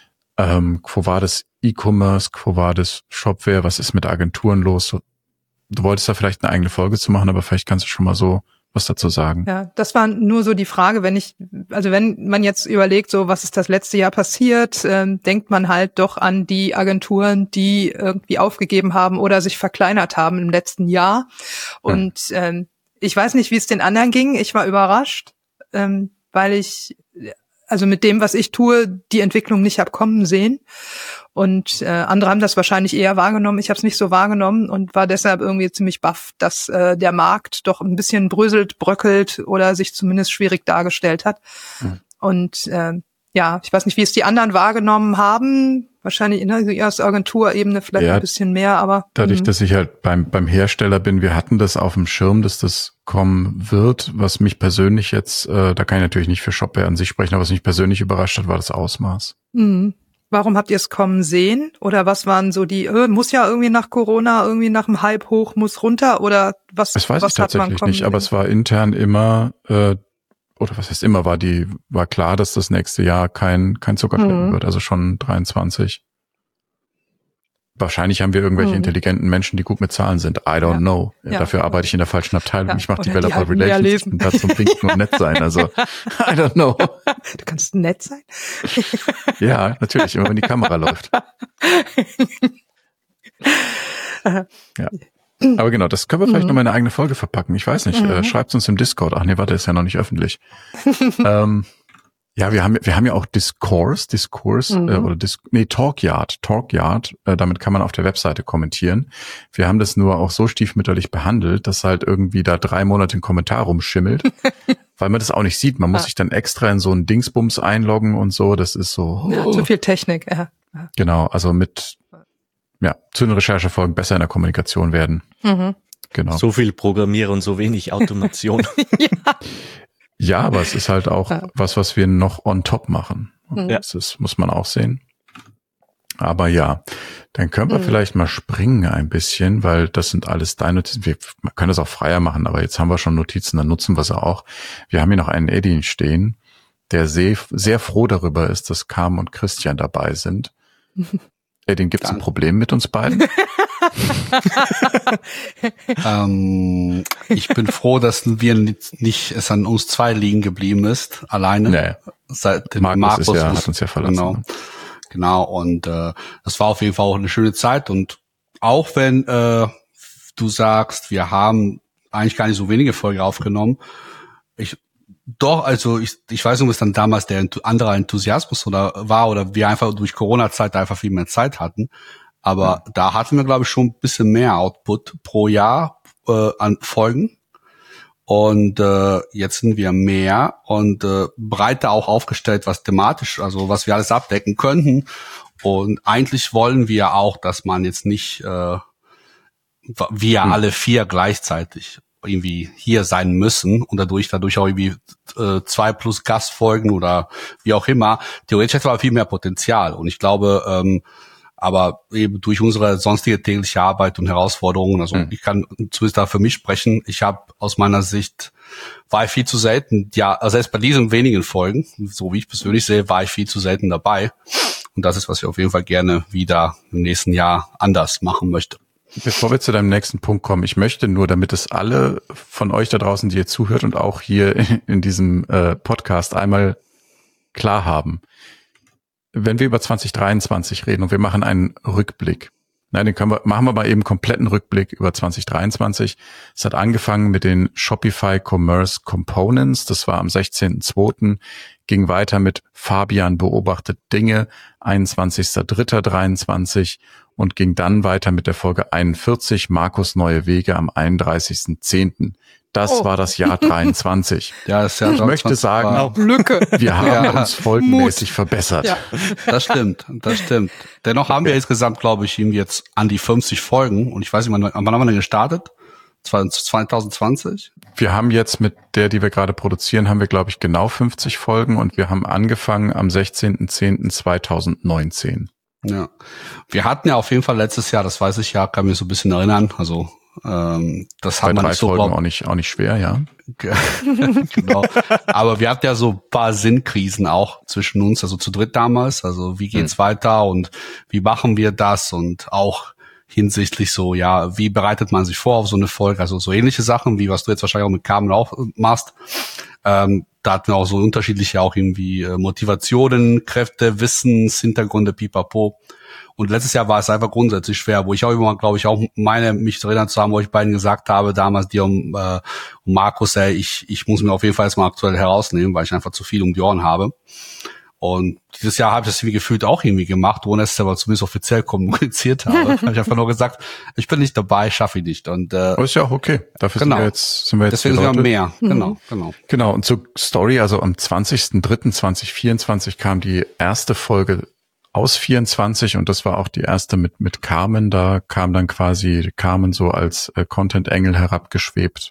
Wo war das E-Commerce, wo war das Shopware, was ist mit Agenturen los? Du wolltest da vielleicht eine eigene Folge zu machen, aber vielleicht kannst du schon mal so was dazu sagen. Ja, das war nur so die Frage, wenn man jetzt überlegt, so was ist das letzte Jahr passiert, denkt man halt doch an die Agenturen, die irgendwie aufgegeben haben oder sich verkleinert haben im letzten Jahr. Und ich weiß nicht, wie es den anderen ging. Ich war überrascht, weil ich also mit dem, was ich tue, die Entwicklung nicht hab kommen sehen. Und andere haben das wahrscheinlich eher wahrgenommen. Ich habe es nicht so wahrgenommen und war deshalb irgendwie ziemlich baff, dass der Markt doch ein bisschen bröselt, bröckelt oder sich zumindest schwierig dargestellt hat. Und ja, ich weiß nicht, wie es die anderen wahrgenommen haben. Wahrscheinlich in der Agenturebene vielleicht ein bisschen mehr, aber dadurch, dass ich halt beim Hersteller bin, wir hatten das auf dem Schirm, dass das kommen wird. Was mich persönlich jetzt, da kann ich natürlich nicht für Shopware an sich sprechen, aber was mich persönlich überrascht hat, war das Ausmaß. Warum habt ihr es kommen sehen? Oder was waren so die, muss ja irgendwie nach Corona, irgendwie nach dem Hype hoch, muss runter oder was? Das weiß ich tatsächlich nicht, aber es war intern immer, oder was heißt immer, war klar, dass das nächste Jahr kein Zucker schmecken wird, also schon 23. Wahrscheinlich haben wir irgendwelche intelligenten Menschen, die gut mit Zahlen sind. I don't know. Ja. Dafür arbeite ich in der falschen Abteilung. Ich mache Developer halt Relations. Ich bin da zum Winken und nett sein. Also, I don't know. Du kannst nett sein? Ja, natürlich, immer wenn die Kamera läuft. Ja. Aber genau, das können wir vielleicht noch mal in eine eigene Folge verpacken. Ich weiß nicht, schreibt uns im Discord. Ach nee, warte, ist ja noch nicht öffentlich. Ja, wir haben ja auch Discourse oder Talkyard. Damit kann man auf der Webseite kommentieren. Wir haben das nur auch so stiefmütterlich behandelt, dass halt irgendwie da 3 Monate ein Kommentar rumschimmelt, weil man das auch nicht sieht. Man muss sich dann extra in so einen Dingsbums einloggen und so. Das ist so. Ja, zu viel Technik. Ja. Genau, also zu den Recherchefolgen besser in der Kommunikation werden. Genau. So viel Programmieren und so wenig Automation. Ja, aber es ist halt auch was wir noch on top machen. Ja. Das muss man auch sehen. Aber ja, dann können wir vielleicht mal springen ein bisschen, weil das sind alles deine Notizen. Wir können das auch freier machen, aber jetzt haben wir schon Notizen, dann nutzen wir sie auch. Wir haben hier noch einen Eddie stehen, der sehr froh darüber ist, dass Carmen und Christian dabei sind. Eddie, gibt's ein Problem mit uns beiden? Ich bin froh, dass wir nicht es an uns 2 liegen geblieben ist, alleine. Nee. Seit Markus hat uns ja verlassen. Genau. Und das war auf jeden Fall auch eine schöne Zeit. Und auch wenn du sagst, wir haben eigentlich gar nicht so wenige Folgen aufgenommen, ich weiß nicht, was dann damals der andere Enthusiasmus oder wir einfach durch Corona-Zeit einfach viel mehr Zeit hatten. Aber da hatten wir, glaube ich, schon ein bisschen mehr Output pro Jahr an Folgen. Und jetzt sind wir mehr und breiter auch aufgestellt, was thematisch, also was wir alles abdecken könnten. Und eigentlich wollen wir auch, dass man jetzt nicht wir alle 4 gleichzeitig irgendwie hier sein müssen und dadurch auch irgendwie 2 plus Gastfolgen oder wie auch immer. Theoretisch hätte man viel mehr Potenzial. Und ich glaube, aber eben durch unsere sonstige tägliche Arbeit und Herausforderungen, also ich kann zumindest da für mich sprechen, ich habe aus meiner Sicht, war ich viel zu selten, also selbst bei diesen wenigen Folgen, so wie ich persönlich sehe, war ich viel zu selten dabei. Und das ist, was ich auf jeden Fall gerne wieder im nächsten Jahr anders machen möchte. Bevor wir zu deinem nächsten Punkt kommen, ich möchte nur, damit es alle von euch da draußen, die ihr zuhört und auch hier in diesem Podcast einmal klar haben. Wenn wir über 2023 reden und wir machen einen Rückblick, den machen wir mal eben kompletten Rückblick über 2023. Es hat angefangen mit den Shopify Commerce Components, das war am 16.02., ging weiter mit Fabian beobachtet Dinge, 21.03.23 und ging dann weiter mit der Folge 41, Markus neue Wege am 31.10. Das war das Jahr 23. Ja, das Jahr ich möchte sagen, Lücke. Wir haben uns folgenmäßig verbessert. Ja. Das stimmt. Dennoch haben wir insgesamt, glaube ich, jetzt an die 50 Folgen. Und ich weiß nicht, wann haben wir denn gestartet? 2020? Wir haben jetzt mit der, die wir gerade produzieren, haben wir, glaube ich, genau 50 Folgen. Und wir haben angefangen am 16.10.2019. Ja. Wir hatten ja auf jeden Fall letztes Jahr, das weiß ich ja, kann mich so ein bisschen erinnern, also das hat man nicht so Folgen auch nicht schwer, ja. Genau. Aber wir hatten ja so ein paar Sinnkrisen auch zwischen uns, also zu dritt damals. Also wie geht's weiter und wie machen wir das und auch hinsichtlich so, ja, wie bereitet man sich vor auf so eine Folge? Also so ähnliche Sachen, wie was du jetzt wahrscheinlich auch mit Carmen auch machst. Da da hatten wir auch so unterschiedliche auch irgendwie Motivationen, Kräfte, Wissens, Hintergründe, pipapo. Und letztes Jahr war es einfach grundsätzlich schwer, wo ich auch immer, glaube ich, auch mich zu erinnern zu haben, wo ich beiden gesagt habe, damals dir und Markus, ich muss mir auf jeden Fall erstmal aktuell herausnehmen, weil ich einfach zu viel um die Ohren habe. Und dieses Jahr habe ich das irgendwie gefühlt auch irgendwie gemacht, ohne dass ich es aber zumindest offiziell kommuniziert habe. Habe ich einfach nur gesagt, ich bin nicht dabei, schaffe ich nicht. Und ist ja auch okay. Dafür genau. sind wir jetzt deswegen sind wir mehr. Genau. Genau. Und zur Story, also am 20.03.2024 kam die erste Folge aus 24 und das war auch die erste mit Carmen. Da kam dann quasi Carmen so als Content-Engel herabgeschwebt.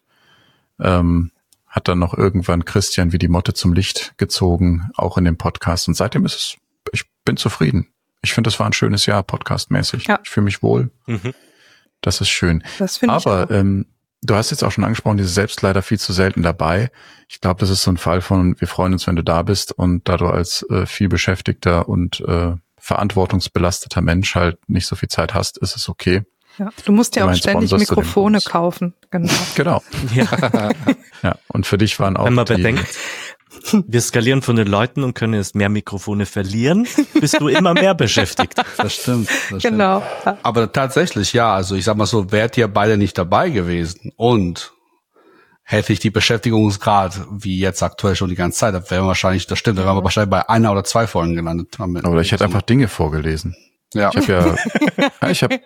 Hat dann noch irgendwann Christian wie die Motte zum Licht gezogen, auch in dem Podcast. Und seitdem ich bin zufrieden. Ich finde, das war ein schönes Jahr podcastmäßig. Ja. Ich fühle mich wohl. Mhm. Das ist schön. Das finde ich auch. Du hast jetzt auch schon angesprochen, diese selbst leider viel zu selten dabei. Ich glaube, das ist so ein Fall von, wir freuen uns, wenn du da bist. Und da du als viel beschäftigter und verantwortungsbelasteter Mensch halt nicht so viel Zeit hast, ist es okay. Ja, du musst ja auch ständig Mikrofone kaufen. Genau. Ja. Ja, und für dich waren auch wenn man bedenkt, wir skalieren von den Leuten und können jetzt mehr Mikrofone verlieren, bist du immer mehr beschäftigt. Das stimmt. Genau. Aber tatsächlich, ja, also ich sag mal so, wärt ihr beide nicht dabei gewesen und hätte ich die Beschäftigungsgrad wie jetzt aktuell schon die ganze Zeit, das wäre wahrscheinlich, das stimmt, da wären wir wahrscheinlich bei 1 oder 2 Folgen gelandet. Oder ich hätte einfach Dinge vorgelesen. Ja. Ich habe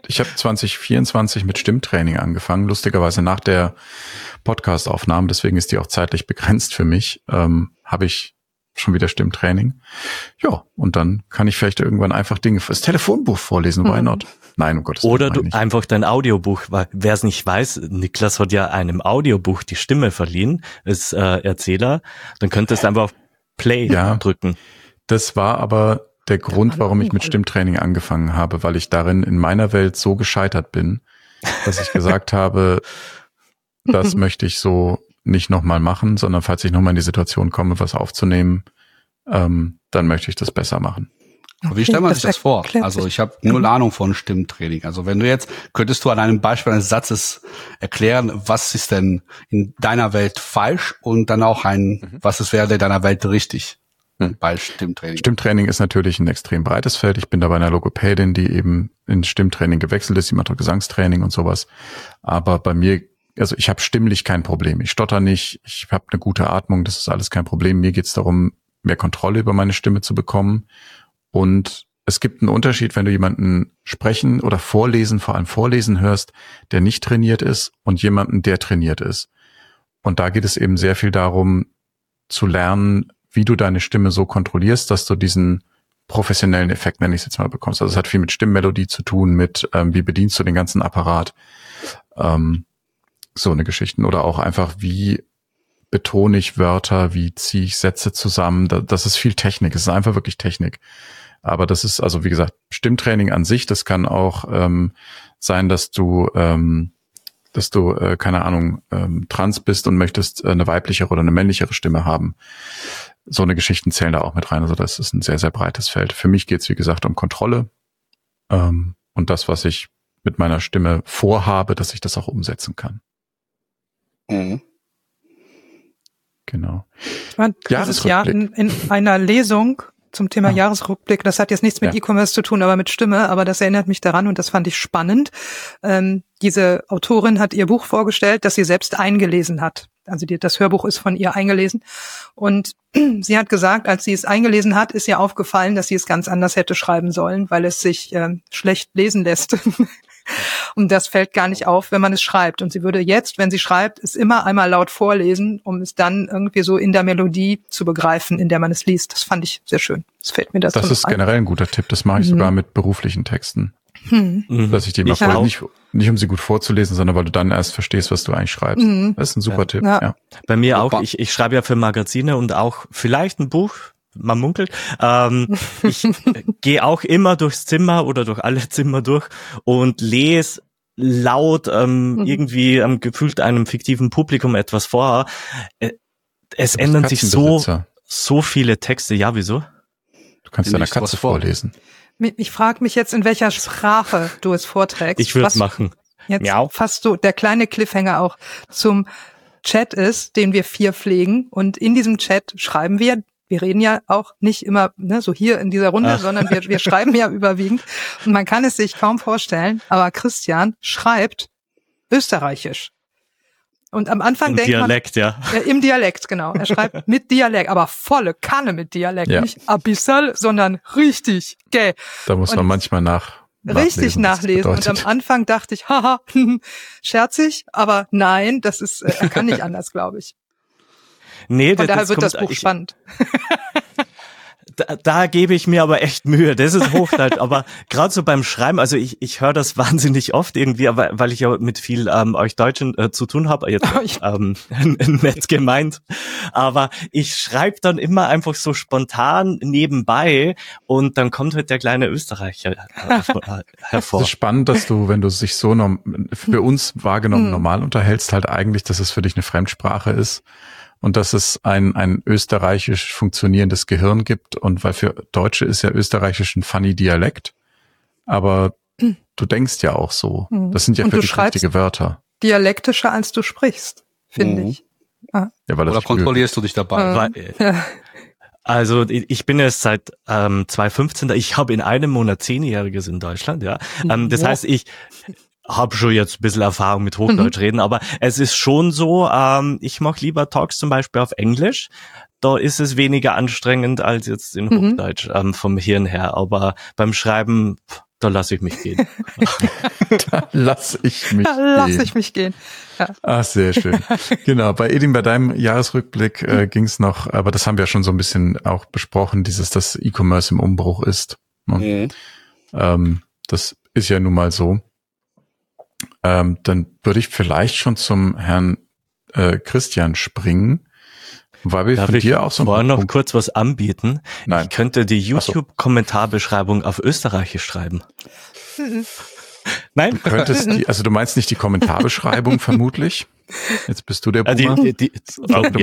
2024 mit Stimmtraining angefangen, lustigerweise nach der Podcast-Aufnahme, deswegen ist die auch zeitlich begrenzt für mich, habe ich schon wieder Stimmtraining. Ja, und dann kann ich vielleicht irgendwann einfach Dinge fürs Telefonbuch vorlesen, why not? Nein, um Gottes Willen. Oder du einfach dein Audiobuch, weil wer es nicht weiß, Niklas hat ja einem Audiobuch die Stimme verliehen, als Erzähler, dann könntest du einfach auf Play drücken. Das war aber der Grund, warum ich mit Stimmtraining angefangen habe, weil ich darin in meiner Welt so gescheitert bin, dass ich gesagt habe, das möchte ich so nicht nochmal machen, sondern falls ich nochmal in die Situation komme, was aufzunehmen, dann möchte ich das besser machen. Okay, wie stellt man sich das vor? Also ich habe null Ahnung von Stimmtraining. Also wenn du jetzt, könntest du an einem Beispiel eines Satzes erklären, was ist denn in deiner Welt falsch und dann auch was wäre in deiner Welt richtig? Bei Stimmtraining. Stimmtraining ist natürlich ein extrem breites Feld. Ich bin da bei einer Logopädin, die eben in Stimmtraining gewechselt ist. Die macht auch Gesangstraining und sowas. Aber bei mir, also ich habe stimmlich kein Problem. Ich stotter nicht. Ich habe eine gute Atmung. Das ist alles kein Problem. Mir geht es darum, mehr Kontrolle über meine Stimme zu bekommen. Und es gibt einen Unterschied, wenn du jemanden sprechen oder vorlesen, vor allem vorlesen hörst, der nicht trainiert ist und jemanden, der trainiert ist. Und da geht es eben sehr viel darum, zu lernen, wie du deine Stimme so kontrollierst, dass du diesen professionellen Effekt, nenne ich es jetzt mal, bekommst. Also es hat viel mit Stimmmelodie zu tun, mit wie bedienst du den ganzen Apparat, so eine Geschichten. Oder auch einfach, wie betone ich Wörter, wie ziehe ich Sätze zusammen. Das ist viel Technik, es ist einfach wirklich Technik. Aber das ist, also wie gesagt, Stimmtraining an sich, das kann auch sein, dass du keine Ahnung, trans bist und möchtest eine weiblichere oder eine männlichere Stimme haben. So eine Geschichten zählen da auch mit rein. Also das ist ein sehr, sehr breites Feld. Für mich geht's wie gesagt, um Kontrolle und das, was ich mit meiner Stimme vorhabe, dass ich das auch umsetzen kann. Mhm. Genau. Ich war dieses Jahr in einer Lesung zum Thema Jahresrückblick. Das hat jetzt nichts mit E-Commerce zu tun, aber mit Stimme. Aber das erinnert mich daran und das fand ich spannend. Diese Autorin hat ihr Buch vorgestellt, das sie selbst eingelesen hat. Also das Hörbuch ist von ihr eingelesen. Und sie hat gesagt, als sie es eingelesen hat, ist ihr aufgefallen, dass sie es ganz anders hätte schreiben sollen, weil es sich schlecht lesen lässt. Und das fällt gar nicht auf, wenn man es schreibt. Und sie würde jetzt, wenn sie schreibt, es immer einmal laut vorlesen, um es dann irgendwie so in der Melodie zu begreifen, in der man es liest. Das fand ich sehr schön. Das fällt mir dazu ein. Das ist generell ein guter Tipp. Das mache ich sogar mit beruflichen Texten. Dass ich die mal nicht um sie gut vorzulesen, sondern weil du dann erst verstehst, was du eigentlich schreibst. Das ist ein super Tipp. Ja. Bei mir auch. Ich schreibe ja für Magazine und auch vielleicht ein Buch. Man munkelt. Ich gehe auch immer durchs Zimmer oder durch alle Zimmer durch und lese laut irgendwie gefühlt einem fiktiven Publikum etwas vor. Es ändern sich so viele Texte. Ja, wieso? Du kannst deiner Katze vorlesen. Ich frage mich jetzt, in welcher Sprache du es vorträgst. Ich würde es machen. Jetzt fasst du, der kleine Cliffhanger auch, zum Chat ist, den wir 4 pflegen. Und in diesem Chat schreiben wir reden ja auch nicht immer so hier in dieser Runde, sondern wir schreiben ja überwiegend. Und man kann es sich kaum vorstellen, aber Christian schreibt Österreichisch. Und am Anfang denkt man... Dialekt, ja. Im Dialekt, genau. Er schreibt mit Dialekt, aber volle Kanne mit Dialekt. Ja. Nicht ein bisschen, sondern richtig. Okay. Da muss man manchmal richtig nachlesen. Und am Anfang dachte ich, haha, scherzig, aber nein, das ist, er kann nicht anders, glaube ich. Nee, von daher wird das Buch spannend. Da gebe ich mir aber echt Mühe. Das ist Hochdeutsch. Aber gerade so beim Schreiben, also ich höre das wahnsinnig oft irgendwie, aber weil ich ja mit viel euch Deutschen zu tun habe, jetzt nett gemeint. Aber ich schreibe dann immer einfach so spontan nebenbei und dann kommt halt der kleine Österreicher hervor. Es ist spannend, dass du, wenn du dich so für uns wahrgenommen normal unterhältst, halt eigentlich, dass es für dich eine Fremdsprache ist. Und dass es ein österreichisch funktionierendes Gehirn gibt. Und weil für Deutsche ist ja österreichisch ein funny Dialekt. Aber du denkst ja auch so. Das sind ja wirklich richtige Wörter. Dialektischer, als du sprichst, finde ich. Ah. Ja, weil oder kontrollierst du dich dabei? Also ich bin erst seit 2015, ich habe in einem Monat 10-Jähriges in Deutschland, ja. Das heißt, ich habe schon jetzt ein bisschen Erfahrung mit Hochdeutsch reden, aber es ist schon so, ich mache lieber Talks zum Beispiel auf Englisch. Da ist es weniger anstrengend als jetzt in Hochdeutsch vom Hirn her. Aber beim Schreiben, da lasse ich mich gehen. Da lasse ich mich gehen. Ja. Ach, sehr schön. Genau, bei Edin, bei deinem Jahresrückblick ging es noch, aber das haben wir ja schon so ein bisschen auch besprochen, dass E-Commerce im Umbruch ist. Ne? Das ist ja nun mal so. Dann würde ich vielleicht schon zum Herrn Christian springen, weil wir von dir auch so ein noch kurz was anbieten. Nein. Ich könnte die YouTube-Kommentarbeschreibung auf Österreichisch schreiben. Nein? Du könntest du meinst nicht die Kommentarbeschreibung vermutlich? Jetzt bist du der Boomer. Du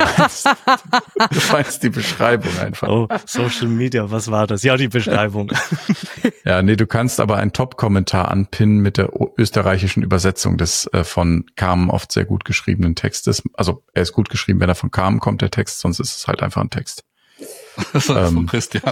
meinst die Beschreibung einfach. Oh, Social Media, was war das? Ja, die Beschreibung. Ja, nee, du kannst aber einen Top-Kommentar anpinnen mit der österreichischen Übersetzung des von Carmen oft sehr gut geschriebenen Textes. Also er ist gut geschrieben, wenn er von Carmen kommt, der Text, sonst ist es halt einfach ein Text. Von Christian.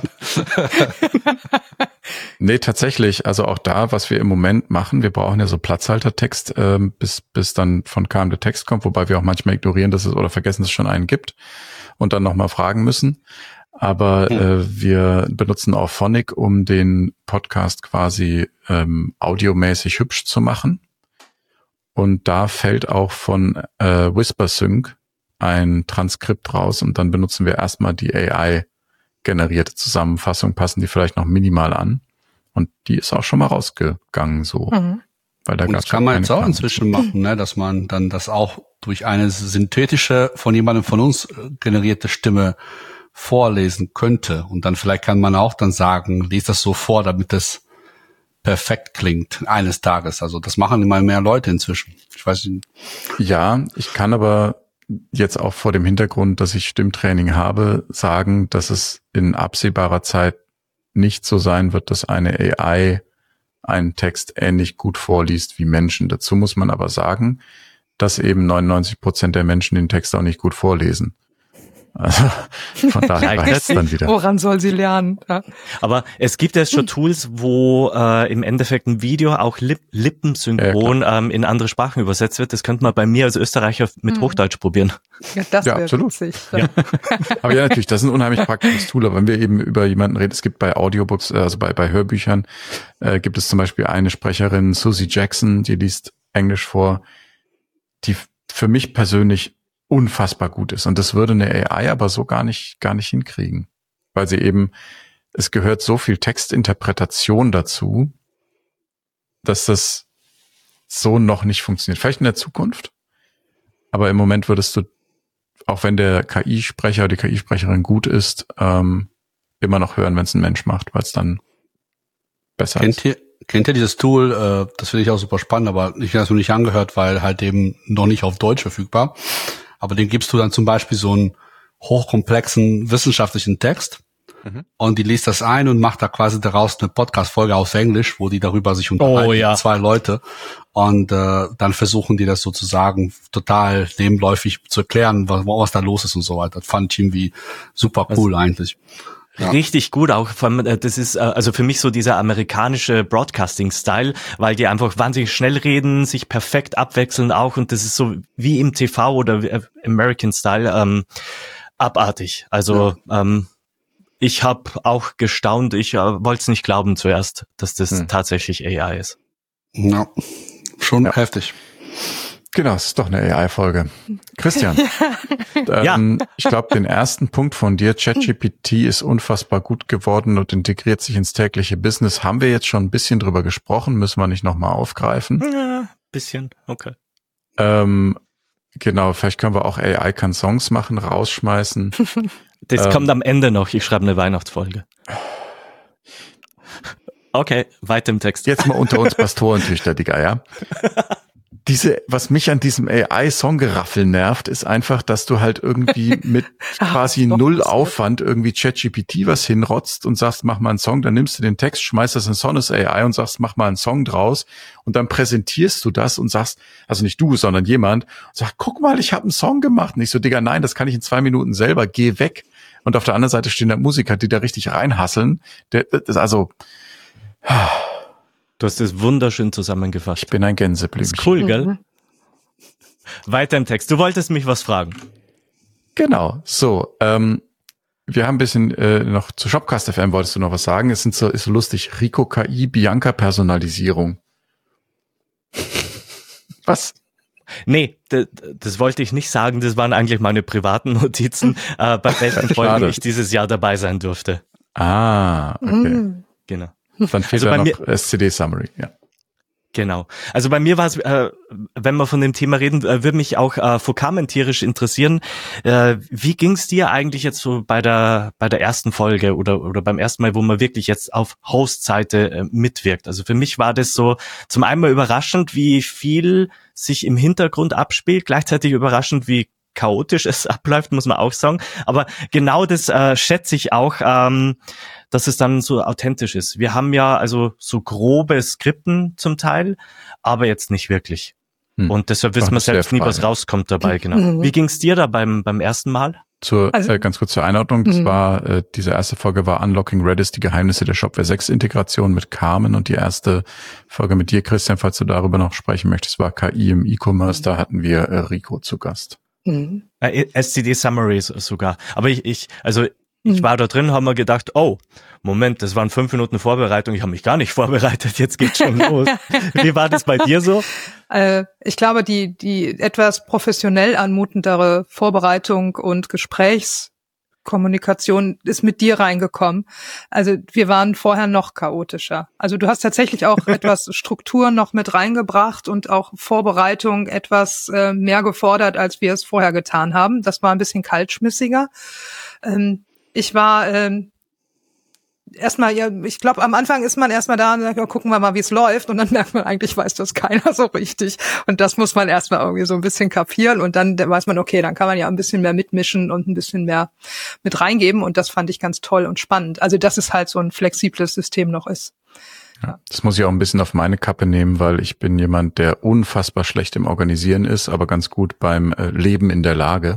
Nee, tatsächlich, also auch da, was wir im Moment machen, wir brauchen ja so Platzhaltertext, bis dann von Carmen der Text kommt, wobei wir auch manchmal ignorieren, dass es oder vergessen, dass es schon einen gibt und dann nochmal fragen müssen. Aber wir benutzen auch Phonic, um den Podcast quasi audiomäßig hübsch zu machen. Und da fällt auch von WhisperSync ein Transkript raus und dann benutzen wir erstmal die AI-generierte Zusammenfassung, passen die vielleicht noch minimal an. Und die ist auch schon mal rausgegangen so. Weil da das kann man jetzt auch inzwischen machen, ne, dass man dann das auch durch eine synthetische, von jemandem von uns generierte Stimme vorlesen könnte. Und dann vielleicht kann man auch dann sagen, lies das so vor, damit das perfekt klingt eines Tages. Also das machen immer mehr Leute inzwischen. Ich weiß nicht. Ja, ich kann aber jetzt auch vor dem Hintergrund, dass ich Stimmtraining habe, sagen, dass es in absehbarer Zeit nicht so sein wird, dass eine AI einen Text ähnlich gut vorliest wie Menschen. Dazu muss man aber sagen, dass eben 99% der Menschen den Text auch nicht gut vorlesen. Also von daher reicht es dann wieder. Woran soll sie lernen? Ja. Aber es gibt jetzt schon Tools, wo im Endeffekt ein Video auch lippensynchron in andere Sprachen übersetzt wird. Das könnte man bei mir als Österreicher mit Hochdeutsch probieren. Ja, das wäre witzig. Ja. Aber ja, natürlich, das ist ein unheimlich praktisches Tool. Aber wenn wir eben über jemanden reden, es gibt bei Audiobooks, also bei Hörbüchern, gibt es zum Beispiel eine Sprecherin, Susie Jackson, die liest Englisch vor, die für mich persönlich unfassbar gut ist. Und das würde eine AI aber so gar nicht hinkriegen. Weil sie eben, es gehört so viel Textinterpretation dazu, dass das so noch nicht funktioniert. Vielleicht in der Zukunft. Aber im Moment würdest du, auch wenn der KI-Sprecher oder die KI-Sprecherin gut ist, immer noch hören, wenn es ein Mensch macht, weil es dann besser ist. Kennt ihr dieses Tool? Das finde ich auch super spannend, aber ich habe das noch nicht angehört, weil halt eben noch nicht auf Deutsch verfügbar. Aber dem gibst du dann zum Beispiel so einen hochkomplexen wissenschaftlichen Text und die liest das ein und macht da quasi daraus eine Podcast-Folge auf Englisch, wo die darüber sich unterhalten, Oh, ja. 2 Leute. Und dann versuchen die das sozusagen total nebenläufig zu erklären, was da los ist und so weiter. Das fand ich irgendwie super cool eigentlich. Ja. Richtig gut, auch vor allem, das ist also für mich so dieser amerikanische Broadcasting-Style, weil die einfach wahnsinnig schnell reden, sich perfekt abwechseln auch, und das ist so wie im TV oder American Style abartig. Also ich habe auch gestaunt, ich wollte es nicht glauben zuerst, dass das tatsächlich AI ist. Ja, schon heftig. Genau, es ist doch eine AI-Folge. Christian, ich glaube, den ersten Punkt von dir, ChatGPT ist unfassbar gut geworden und integriert sich ins tägliche Business. Haben wir jetzt schon ein bisschen drüber gesprochen, müssen wir nicht nochmal aufgreifen. Ja, bisschen, okay. Genau, vielleicht können wir auch AI kann Songs machen, rausschmeißen. Das kommt am Ende noch, ich schreibe eine Weihnachtsfolge. Okay, weiter im Text. Jetzt mal unter uns Pastorentüchter, Digga, ja. Was mich an diesem AI-Songgeraffel nervt, ist einfach, dass du halt irgendwie mit quasi null Aufwand irgendwie ChatGPT was hinrotzt und sagst, mach mal einen Song, dann nimmst du den Text, schmeißt das in Sonos AI und sagst, mach mal einen Song draus, und dann präsentierst du das und sagst, also nicht du, sondern jemand, und sagt, guck mal, ich habe einen Song gemacht. Und ich so, Digga, nein, das kann ich in 2 Minuten selber, geh weg. Und auf der anderen Seite stehen da Musiker, die da richtig reinhasseln. Du hast es wunderschön zusammengefasst. Ich bin ein Gänseblümchen. Ist cool, gell? Weiter im Text. Du wolltest mich was fragen. Genau, so. Wir haben ein bisschen noch zu Shopcast FM, wolltest du noch was sagen? Ist so lustig. Rico KI, Bianca Personalisierung. Was? Nee, das wollte ich nicht sagen. Das waren eigentlich meine privaten Notizen, bei welchen Folgen ich dieses Jahr dabei sein durfte. Ah, okay. Genau. Dann fehlt also noch SCD-Summary, ja. Genau. Also bei mir war es, wenn wir von dem Thema reden, würde mich auch vokamentarisch interessieren. Wie ging es dir eigentlich jetzt so bei der ersten Folge oder beim ersten Mal, wo man wirklich jetzt auf Host-Seite mitwirkt? Also für mich war das so zum einen überraschend, wie viel sich im Hintergrund abspielt, gleichzeitig überraschend, wie chaotisch es abläuft, muss man auch sagen. Aber genau das schätze ich auch, dass es dann so authentisch ist. Wir haben ja also so grobe Skripten zum Teil, aber jetzt nicht wirklich. Und deshalb wissen wir selbst nie, was rauskommt dabei. Genau. Wie ging's dir da beim ersten Mal? Ganz kurz zur Einordnung, das war, diese erste Folge war Unlocking Redis, die Geheimnisse der Shopware 6 Integration mit Carmen, und die erste Folge mit dir, Christian, falls du darüber noch sprechen möchtest, war KI im E-Commerce, da hatten wir Rico zu Gast. SCD Summaries sogar. Aber ich war da drin, haben wir gedacht, oh, Moment, das waren 5 Minuten Vorbereitung, ich habe mich gar nicht vorbereitet, jetzt geht's schon los. Wie war das bei dir so? Ich glaube, die etwas professionell anmutendere Vorbereitung und Gesprächskommunikation ist mit dir reingekommen. Also wir waren vorher noch chaotischer. Also du hast tatsächlich auch etwas Struktur noch mit reingebracht und auch Vorbereitung etwas mehr gefordert, als wir es vorher getan haben. Das war ein bisschen kaltschmissiger. Ich war erstmal, ja, ich glaube, am Anfang ist man erstmal da und sagt, ja, gucken wir mal, wie es läuft, und dann merkt man, eigentlich weiß das keiner so richtig, und das muss man erstmal irgendwie so ein bisschen kapieren, und dann weiß man, okay, dann kann man ja ein bisschen mehr mitmischen und ein bisschen mehr mit reingeben, und das fand ich ganz toll und spannend. Also, dass es halt so ein flexibles System noch ist. Ja, das muss ich auch ein bisschen auf meine Kappe nehmen, weil ich bin jemand, der unfassbar schlecht im Organisieren ist, aber ganz gut beim Leben in der Lage.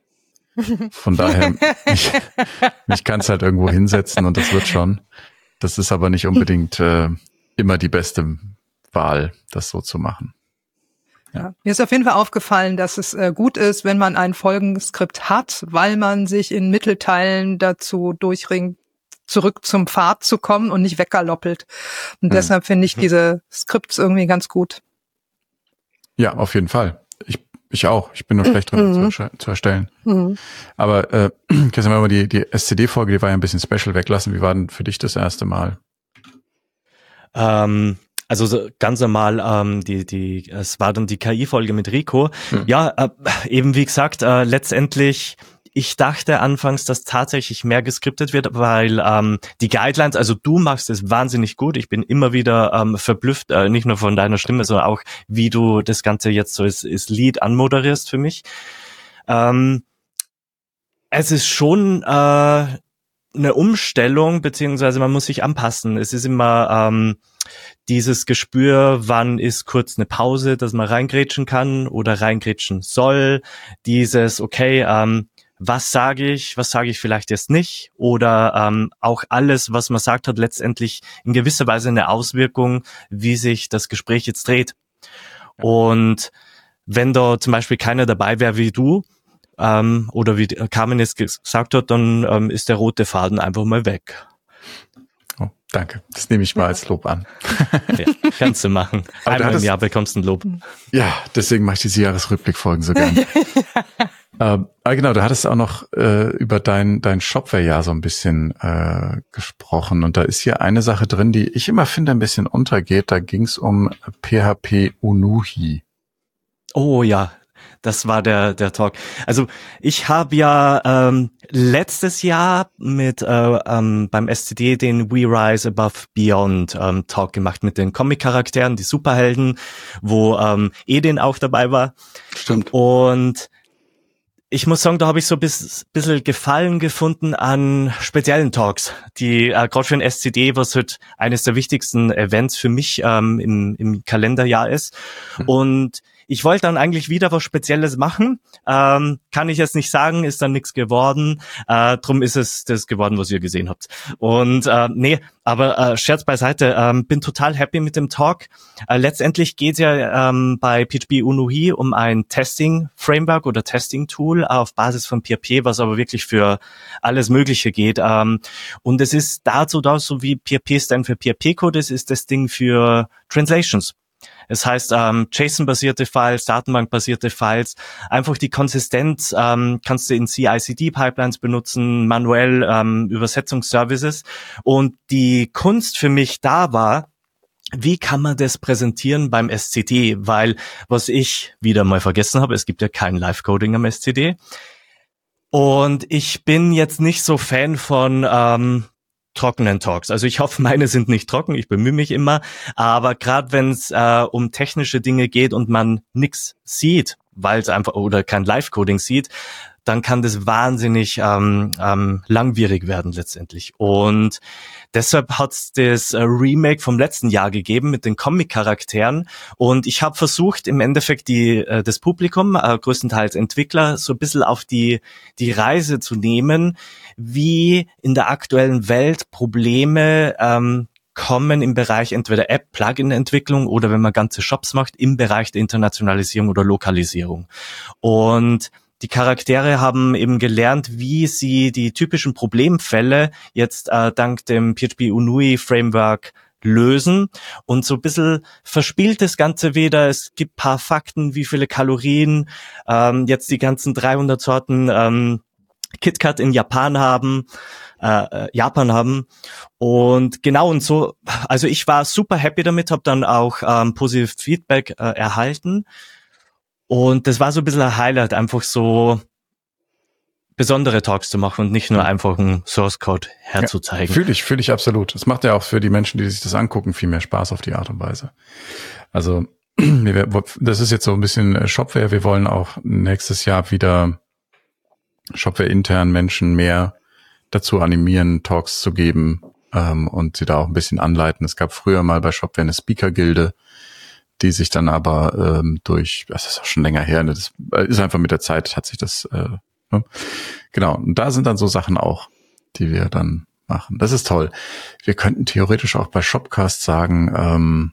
Von daher, mich kann es halt irgendwo hinsetzen und das wird schon. Das ist aber nicht unbedingt immer die beste Wahl, das so zu machen. Ja. Mir ist auf jeden Fall aufgefallen, dass es gut ist, wenn man ein Folgenskript hat, weil man sich in Mittelteilen dazu durchringt, zurück zum Pfad zu kommen und nicht weggaloppelt. Und deshalb finde ich diese Skripts irgendwie ganz gut. Ja, auf jeden Fall. Ich auch. Ich bin nur schlecht drin zu erstellen. Aber Christian, wenn wir die SCD-Folge, die war ja ein bisschen special, weglassen. Wie war denn für dich das erste Mal? Also so ganz normal, es war dann die KI-Folge mit Rico. Ja, eben wie gesagt, letztendlich, ich dachte anfangs, dass tatsächlich mehr geskriptet wird, weil die Guidelines, also du machst es wahnsinnig gut. Ich bin immer wieder verblüfft, nicht nur von deiner Stimme, sondern auch, wie du das Ganze jetzt so als Lied anmoderierst für mich. Es ist schon eine Umstellung, beziehungsweise man muss sich anpassen. Es ist immer dieses Gespür, wann ist kurz eine Pause, dass man reingrätschen kann oder reingrätschen soll. Dieses, okay, was sage ich vielleicht jetzt nicht, oder auch alles, was man sagt, hat letztendlich in gewisser Weise eine Auswirkung, wie sich das Gespräch jetzt dreht. Und wenn da zum Beispiel keiner dabei wäre wie du, oder wie Carmen jetzt gesagt hat, dann ist der rote Faden einfach mal weg. Oh, danke. Das nehme ich mal als Lob an. Ja, kannst du machen. Einmal im Jahr bekommst du ein Lob. Ja, deswegen mache ich diese Jahresrückblickfolgen so gerne. Genau, du hattest auch noch über dein Shopware-Jahr so ein bisschen gesprochen. Und da ist hier eine Sache drin, die ich immer finde ein bisschen untergeht. Da ging es um PHP Unuhi. Oh ja, das war der Talk. Also ich habe ja letztes Jahr mit beim SCD den We Rise Above Beyond Talk gemacht mit den Comic-Charakteren, die Superhelden, wo Edin auch dabei war. Stimmt. Und ich muss sagen, da habe ich so ein bisschen Gefallen gefunden an speziellen Talks, die gerade für den SCD, was halt eines der wichtigsten Events für mich im Kalenderjahr ist. Und ich wollte dann eigentlich wieder was Spezielles machen. Kann ich jetzt nicht sagen, ist dann nichts geworden. Drum ist es das geworden, was ihr gesehen habt. Und aber Scherz beiseite, bin total happy mit dem Talk. Letztendlich geht es ja bei PHP Unuhi um ein Testing-Framework oder Testing-Tool auf Basis von PHP, was aber wirklich für alles Mögliche geht. Und es ist dazu da, so wie PHP stand für PHP-Code ist das Ding für Translations. Es heißt, JSON-basierte Files, Datenbank-basierte Files, einfach die Konsistenz kannst du in CI/CD-Pipelines benutzen, manuell Übersetzungsservices. Und die Kunst für mich da war, wie kann man das präsentieren beim SCD? Weil, was ich wieder mal vergessen habe, es gibt ja kein Live-Coding am SCD. Und ich bin jetzt nicht so Fan von trockenen Talks. Also ich hoffe, meine sind nicht trocken, ich bemühe mich immer, aber gerade wenn es um technische Dinge geht und man nichts sieht, weil es einfach oder kein Live-Coding sieht, dann kann das wahnsinnig langwierig werden letztendlich. Und deshalb hat's das Remake vom letzten Jahr gegeben mit den Comic-Charakteren. Und ich habe versucht, im Endeffekt das Publikum, größtenteils Entwickler, so ein bisschen auf die Reise zu nehmen, wie in der aktuellen Welt Probleme kommen im Bereich entweder App-Plugin-Entwicklung oder wenn man ganze Shops macht, im Bereich der Internationalisierung oder Lokalisierung. Und die Charaktere haben eben gelernt, wie sie die typischen Problemfälle jetzt dank dem PHP Unuhi Framework lösen und so ein bisschen verspielt das Ganze wieder. Es gibt paar Fakten, wie viele Kalorien jetzt die ganzen 300 Sorten KitKat in Japan haben. Und genau und so, also ich war super happy damit, habe dann auch positive Feedback erhalten. Und das war so ein bisschen ein Highlight, einfach so besondere Talks zu machen und nicht nur einfach einen Source Code herzuzeigen. Ja, fühle ich absolut. Es macht ja auch für die Menschen, die sich das angucken, viel mehr Spaß auf die Art und Weise. Also das ist jetzt so ein bisschen Shopware. Wir wollen auch nächstes Jahr wieder Shopware intern Menschen mehr dazu animieren, Talks zu geben und sie da auch ein bisschen anleiten. Es gab früher mal bei Shopware eine Speaker-Gilde, die sich dann aber das ist auch schon länger her, das ist einfach mit der Zeit, hat sich das, genau, und da sind dann so Sachen auch, die wir dann machen. Das ist toll. Wir könnten theoretisch auch bei Shopcast sagen,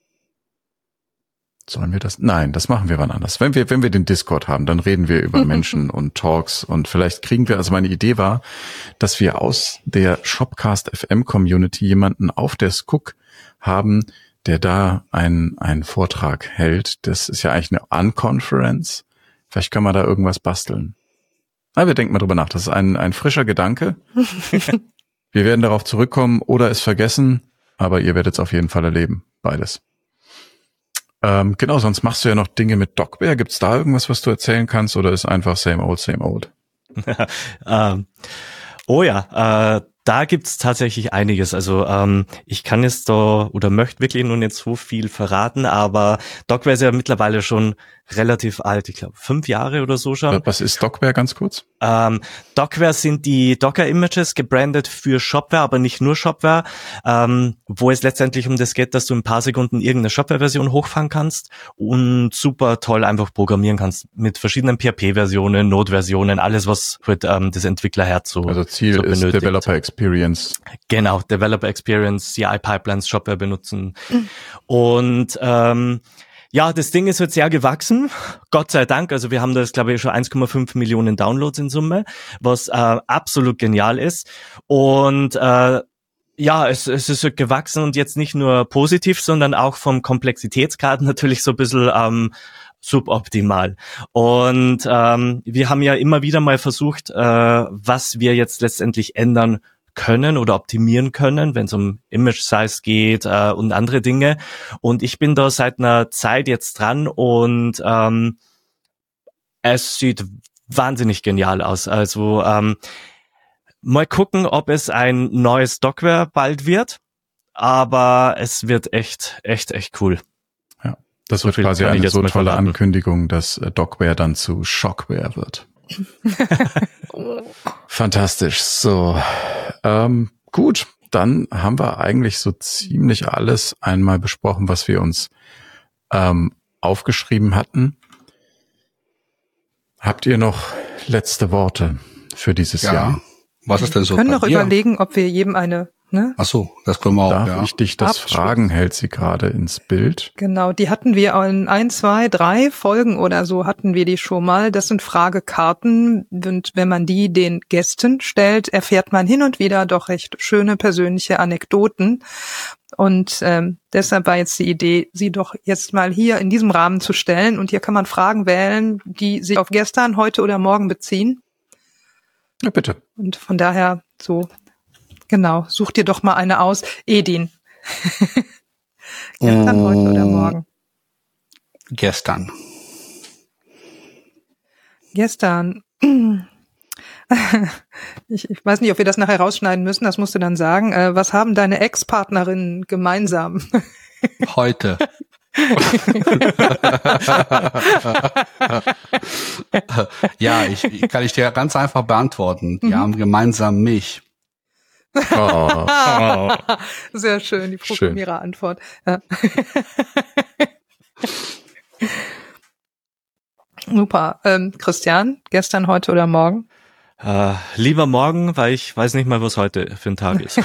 sollen wir das? Nein, das machen wir wann anders. Wenn wir den Discord haben, dann reden wir über Menschen und Talks und vielleicht kriegen wir, also meine Idee war, dass wir aus der Shopcast FM Community jemanden auf der Skook haben, der da einen Vortrag hält. Das ist ja eigentlich eine Unconference. Vielleicht kann man da irgendwas basteln. Wir denken mal drüber nach. Das ist ein frischer Gedanke. Wir werden darauf zurückkommen oder es vergessen, aber ihr werdet es auf jeden Fall erleben. Beides. Genau, sonst machst du ja noch Dinge mit Docware. Gibt's da irgendwas, was du erzählen kannst oder ist einfach same old, same old? Oh ja, da gibt's tatsächlich einiges. Also ich kann jetzt da oder möchte wirklich nur nicht so viel verraten, aber Docware ist ja mittlerweile schon relativ alt, ich glaube 5 Jahre oder so schon. Was ist Dockware ganz kurz? Dockware sind die Docker-Images gebrandet für Shopware, aber nicht nur Shopware, wo es letztendlich um das geht, dass du in ein paar Sekunden irgendeine Shopware-Version hochfahren kannst und super toll einfach programmieren kannst mit verschiedenen PHP-Versionen, Node-Versionen, alles, was halt das Entwicklerherz so Also Ziel so ist benötigt. Developer Experience. Genau, Developer Experience, CI-Pipelines, Shopware benutzen. Und ja, das Ding ist jetzt sehr gewachsen, Gott sei Dank. Also wir haben das, glaube ich, schon 1,5 Millionen Downloads in Summe, was absolut genial ist. Und ja, es ist gewachsen und jetzt nicht nur positiv, sondern auch vom Komplexitätsgrad natürlich so ein bisschen suboptimal. Und wir haben ja immer wieder mal versucht, was wir jetzt letztendlich ändern können oder optimieren können, wenn es um Image Size geht und andere Dinge. Und ich bin da seit einer Zeit jetzt dran und es sieht wahnsinnig genial aus. Also mal gucken, ob es ein neues Dockware bald wird, aber es wird echt cool. Ja, das So wird viel quasi kann ich eine jetzt so mal tolle verraten. Dockware, dass Dockware dann zu Shockware wird. Fantastisch. So, gut, dann haben wir eigentlich so ziemlich alles einmal besprochen, was wir uns aufgeschrieben hatten. Habt ihr noch letzte Worte für dieses Jahr? Was ist denn so Wir können bei noch dir? überlegen, ob wir jedem eine, ne? Ach so, das können wir auch, Darf ja. ich dich das Abschluss. fragen? Hält sie gerade ins Bild? Genau, die hatten wir in 1, 2, 3 Folgen oder so hatten wir die schon mal. Das sind Fragekarten und wenn man die den Gästen stellt, erfährt man hin und wieder doch recht schöne persönliche Anekdoten. Und deshalb war jetzt die Idee, sie doch jetzt mal hier in diesem Rahmen zu stellen. Und hier kann man Fragen wählen, die sich auf gestern, heute oder morgen beziehen. Ja, bitte. Und von daher so, genau, such dir doch mal eine aus. Edin. Gestern, heute oder morgen? Gestern. Gestern. Ich weiß nicht, ob wir das nachher rausschneiden müssen, das musst du dann sagen. Was haben deine Ex-Partnerinnen gemeinsam? Heute. Ja, kann ich dir ganz einfach beantworten. Die haben gemeinsam mich. Oh. Sehr schön, die Programmierer-Antwort. Ja. Super. Christian, gestern, heute oder morgen? Lieber morgen, weil ich weiß nicht mal, was heute für ein Tag ist.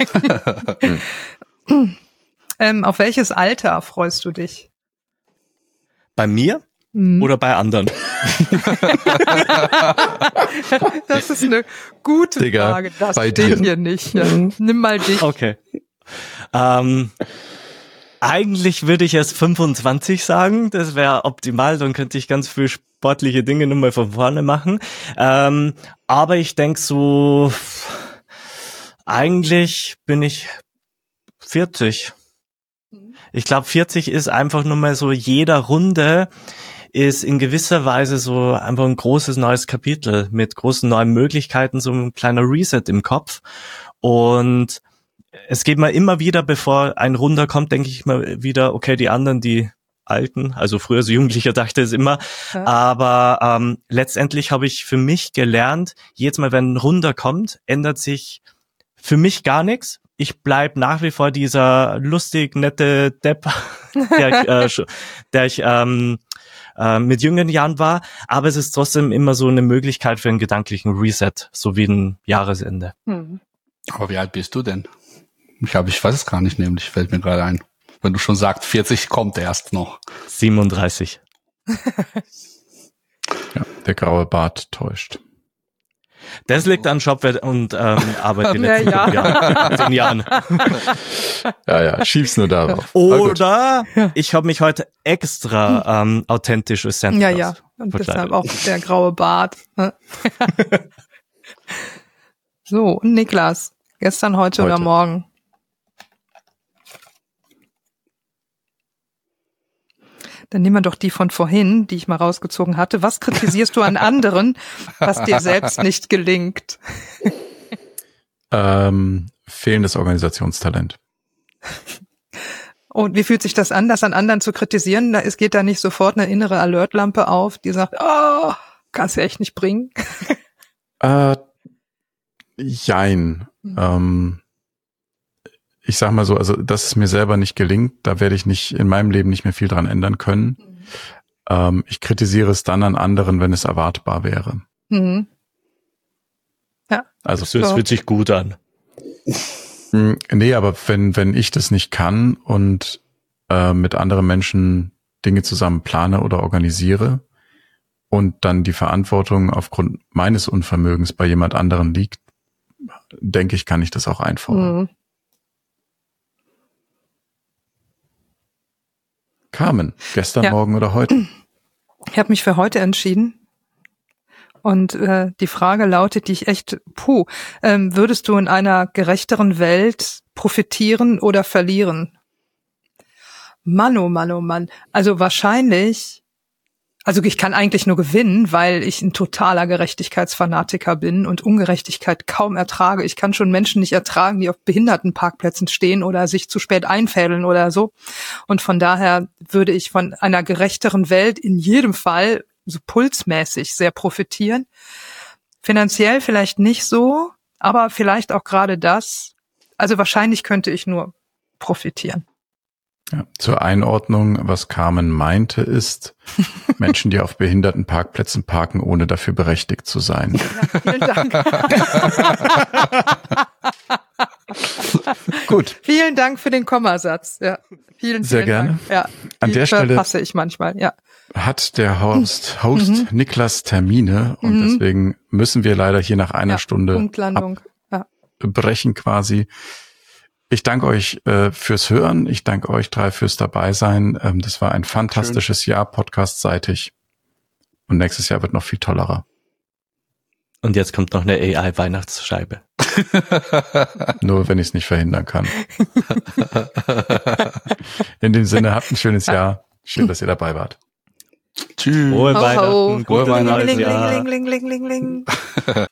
Auf welches Alter freust du dich? Bei mir oder bei anderen? Das ist eine gute Digga, Frage. Das bei steht dir. hier nicht. Ja. Nimm mal dich. Okay. Eigentlich würde ich erst 25 sagen. Das wäre optimal. Dann könnte ich ganz viel sportliche Dinge nur mal von vorne machen. Aber ich denke so, eigentlich bin ich 40. Ich glaube, 40 ist einfach nur mal so, jeder Runde ist in gewisser Weise so einfach ein großes neues Kapitel mit großen neuen Möglichkeiten, so ein kleiner Reset im Kopf. Und es geht mir immer wieder, bevor ein Runder kommt, denke ich mal wieder, okay, die anderen, die Alten, also früher als Jugendlicher dachte es immer, Ja. aber letztendlich habe ich für mich gelernt, jedes Mal, wenn ein Runder kommt, ändert sich für mich gar nichts. Ich bleib nach wie vor dieser lustig, nette Depp, der ich mit jüngeren Jahren war, aber es ist trotzdem immer so eine Möglichkeit für einen gedanklichen Reset, so wie ein Jahresende. Aber wie alt bist du denn? Ich weiß es gar nicht, nämlich fällt mir gerade ein. Wenn du schon sagst, 40 kommt erst noch. 37. Ja, der graue Bart täuscht. Das liegt an Shopware und Arbeit die letzten Ja. 10 Jahren. Ja, schieb's nur darauf. Na gut. Oder ich habe mich heute extra authentisch als Santa Ja, Claus ja. Und verkleidet. deshalb auch der graue Bart. So, und Niklas, gestern, heute oder Heute. morgen? Dann nehmen wir doch die von vorhin, die ich mal rausgezogen hatte. Was kritisierst du an anderen, was dir selbst nicht gelingt? Fehlendes Organisationstalent. Und wie fühlt sich das an, das an anderen zu kritisieren? Geht da nicht sofort eine innere Alertlampe auf, die sagt, oh, kannst du echt nicht bringen? Jein. Ich sag mal so, also dass es mir selber nicht gelingt, da werde ich nicht in meinem Leben nicht mehr viel dran ändern können. Ich kritisiere es dann an anderen, wenn es erwartbar wäre. Mhm. Ja. Also es fühlt sich gut an. Nee, aber wenn ich das nicht kann und mit anderen Menschen Dinge zusammen plane oder organisiere und dann die Verantwortung aufgrund meines Unvermögens bei jemand anderen liegt, denke ich, kann ich das auch einfordern. Mhm. Carmen, gestern, morgen oder heute? Ich habe mich für heute entschieden. Und die Frage lautet, die ich echt, würdest du in einer gerechteren Welt profitieren oder verlieren? Mann, oh Mann, oh Mann. Also wahrscheinlich, also ich kann eigentlich nur gewinnen, weil ich ein totaler Gerechtigkeitsfanatiker bin und Ungerechtigkeit kaum ertrage. Ich kann schon Menschen nicht ertragen, die auf Behindertenparkplätzen stehen oder sich zu spät einfädeln oder so. Und von daher würde ich von einer gerechteren Welt in jedem Fall so pulsmäßig sehr profitieren. Finanziell vielleicht nicht so, aber vielleicht auch gerade das. Also wahrscheinlich könnte ich nur profitieren. Ja, zur Einordnung, was Carmen meinte, ist Menschen, die auf Behindertenparkplätzen parken, ohne dafür berechtigt zu sein. Ja, vielen Dank. Gut. Vielen Dank für den Kommasatz. Ja, vielen Sehr gerne. Dank. Ja, an der Stelle verpasse ich manchmal. Ja. Hat der Host Niklas Termine und deswegen müssen wir leider hier nach einer Stunde Punktlandung. abbrechen quasi. Ich danke euch fürs Hören. Ich danke euch 3 fürs Dabeisein. Das war ein fantastisches Jahr podcastseitig. Und nächstes Jahr wird noch viel tollerer. Und jetzt kommt noch eine AI-Weihnachtsscheibe. Nur wenn ich es nicht verhindern kann. In dem Sinne, habt ein schönes Jahr. Schön, dass ihr dabei wart. Tschüss. Frohe Weihnachten. Frohe Weihnachten. Ling, ling, ling, ling, ling, ling, ling.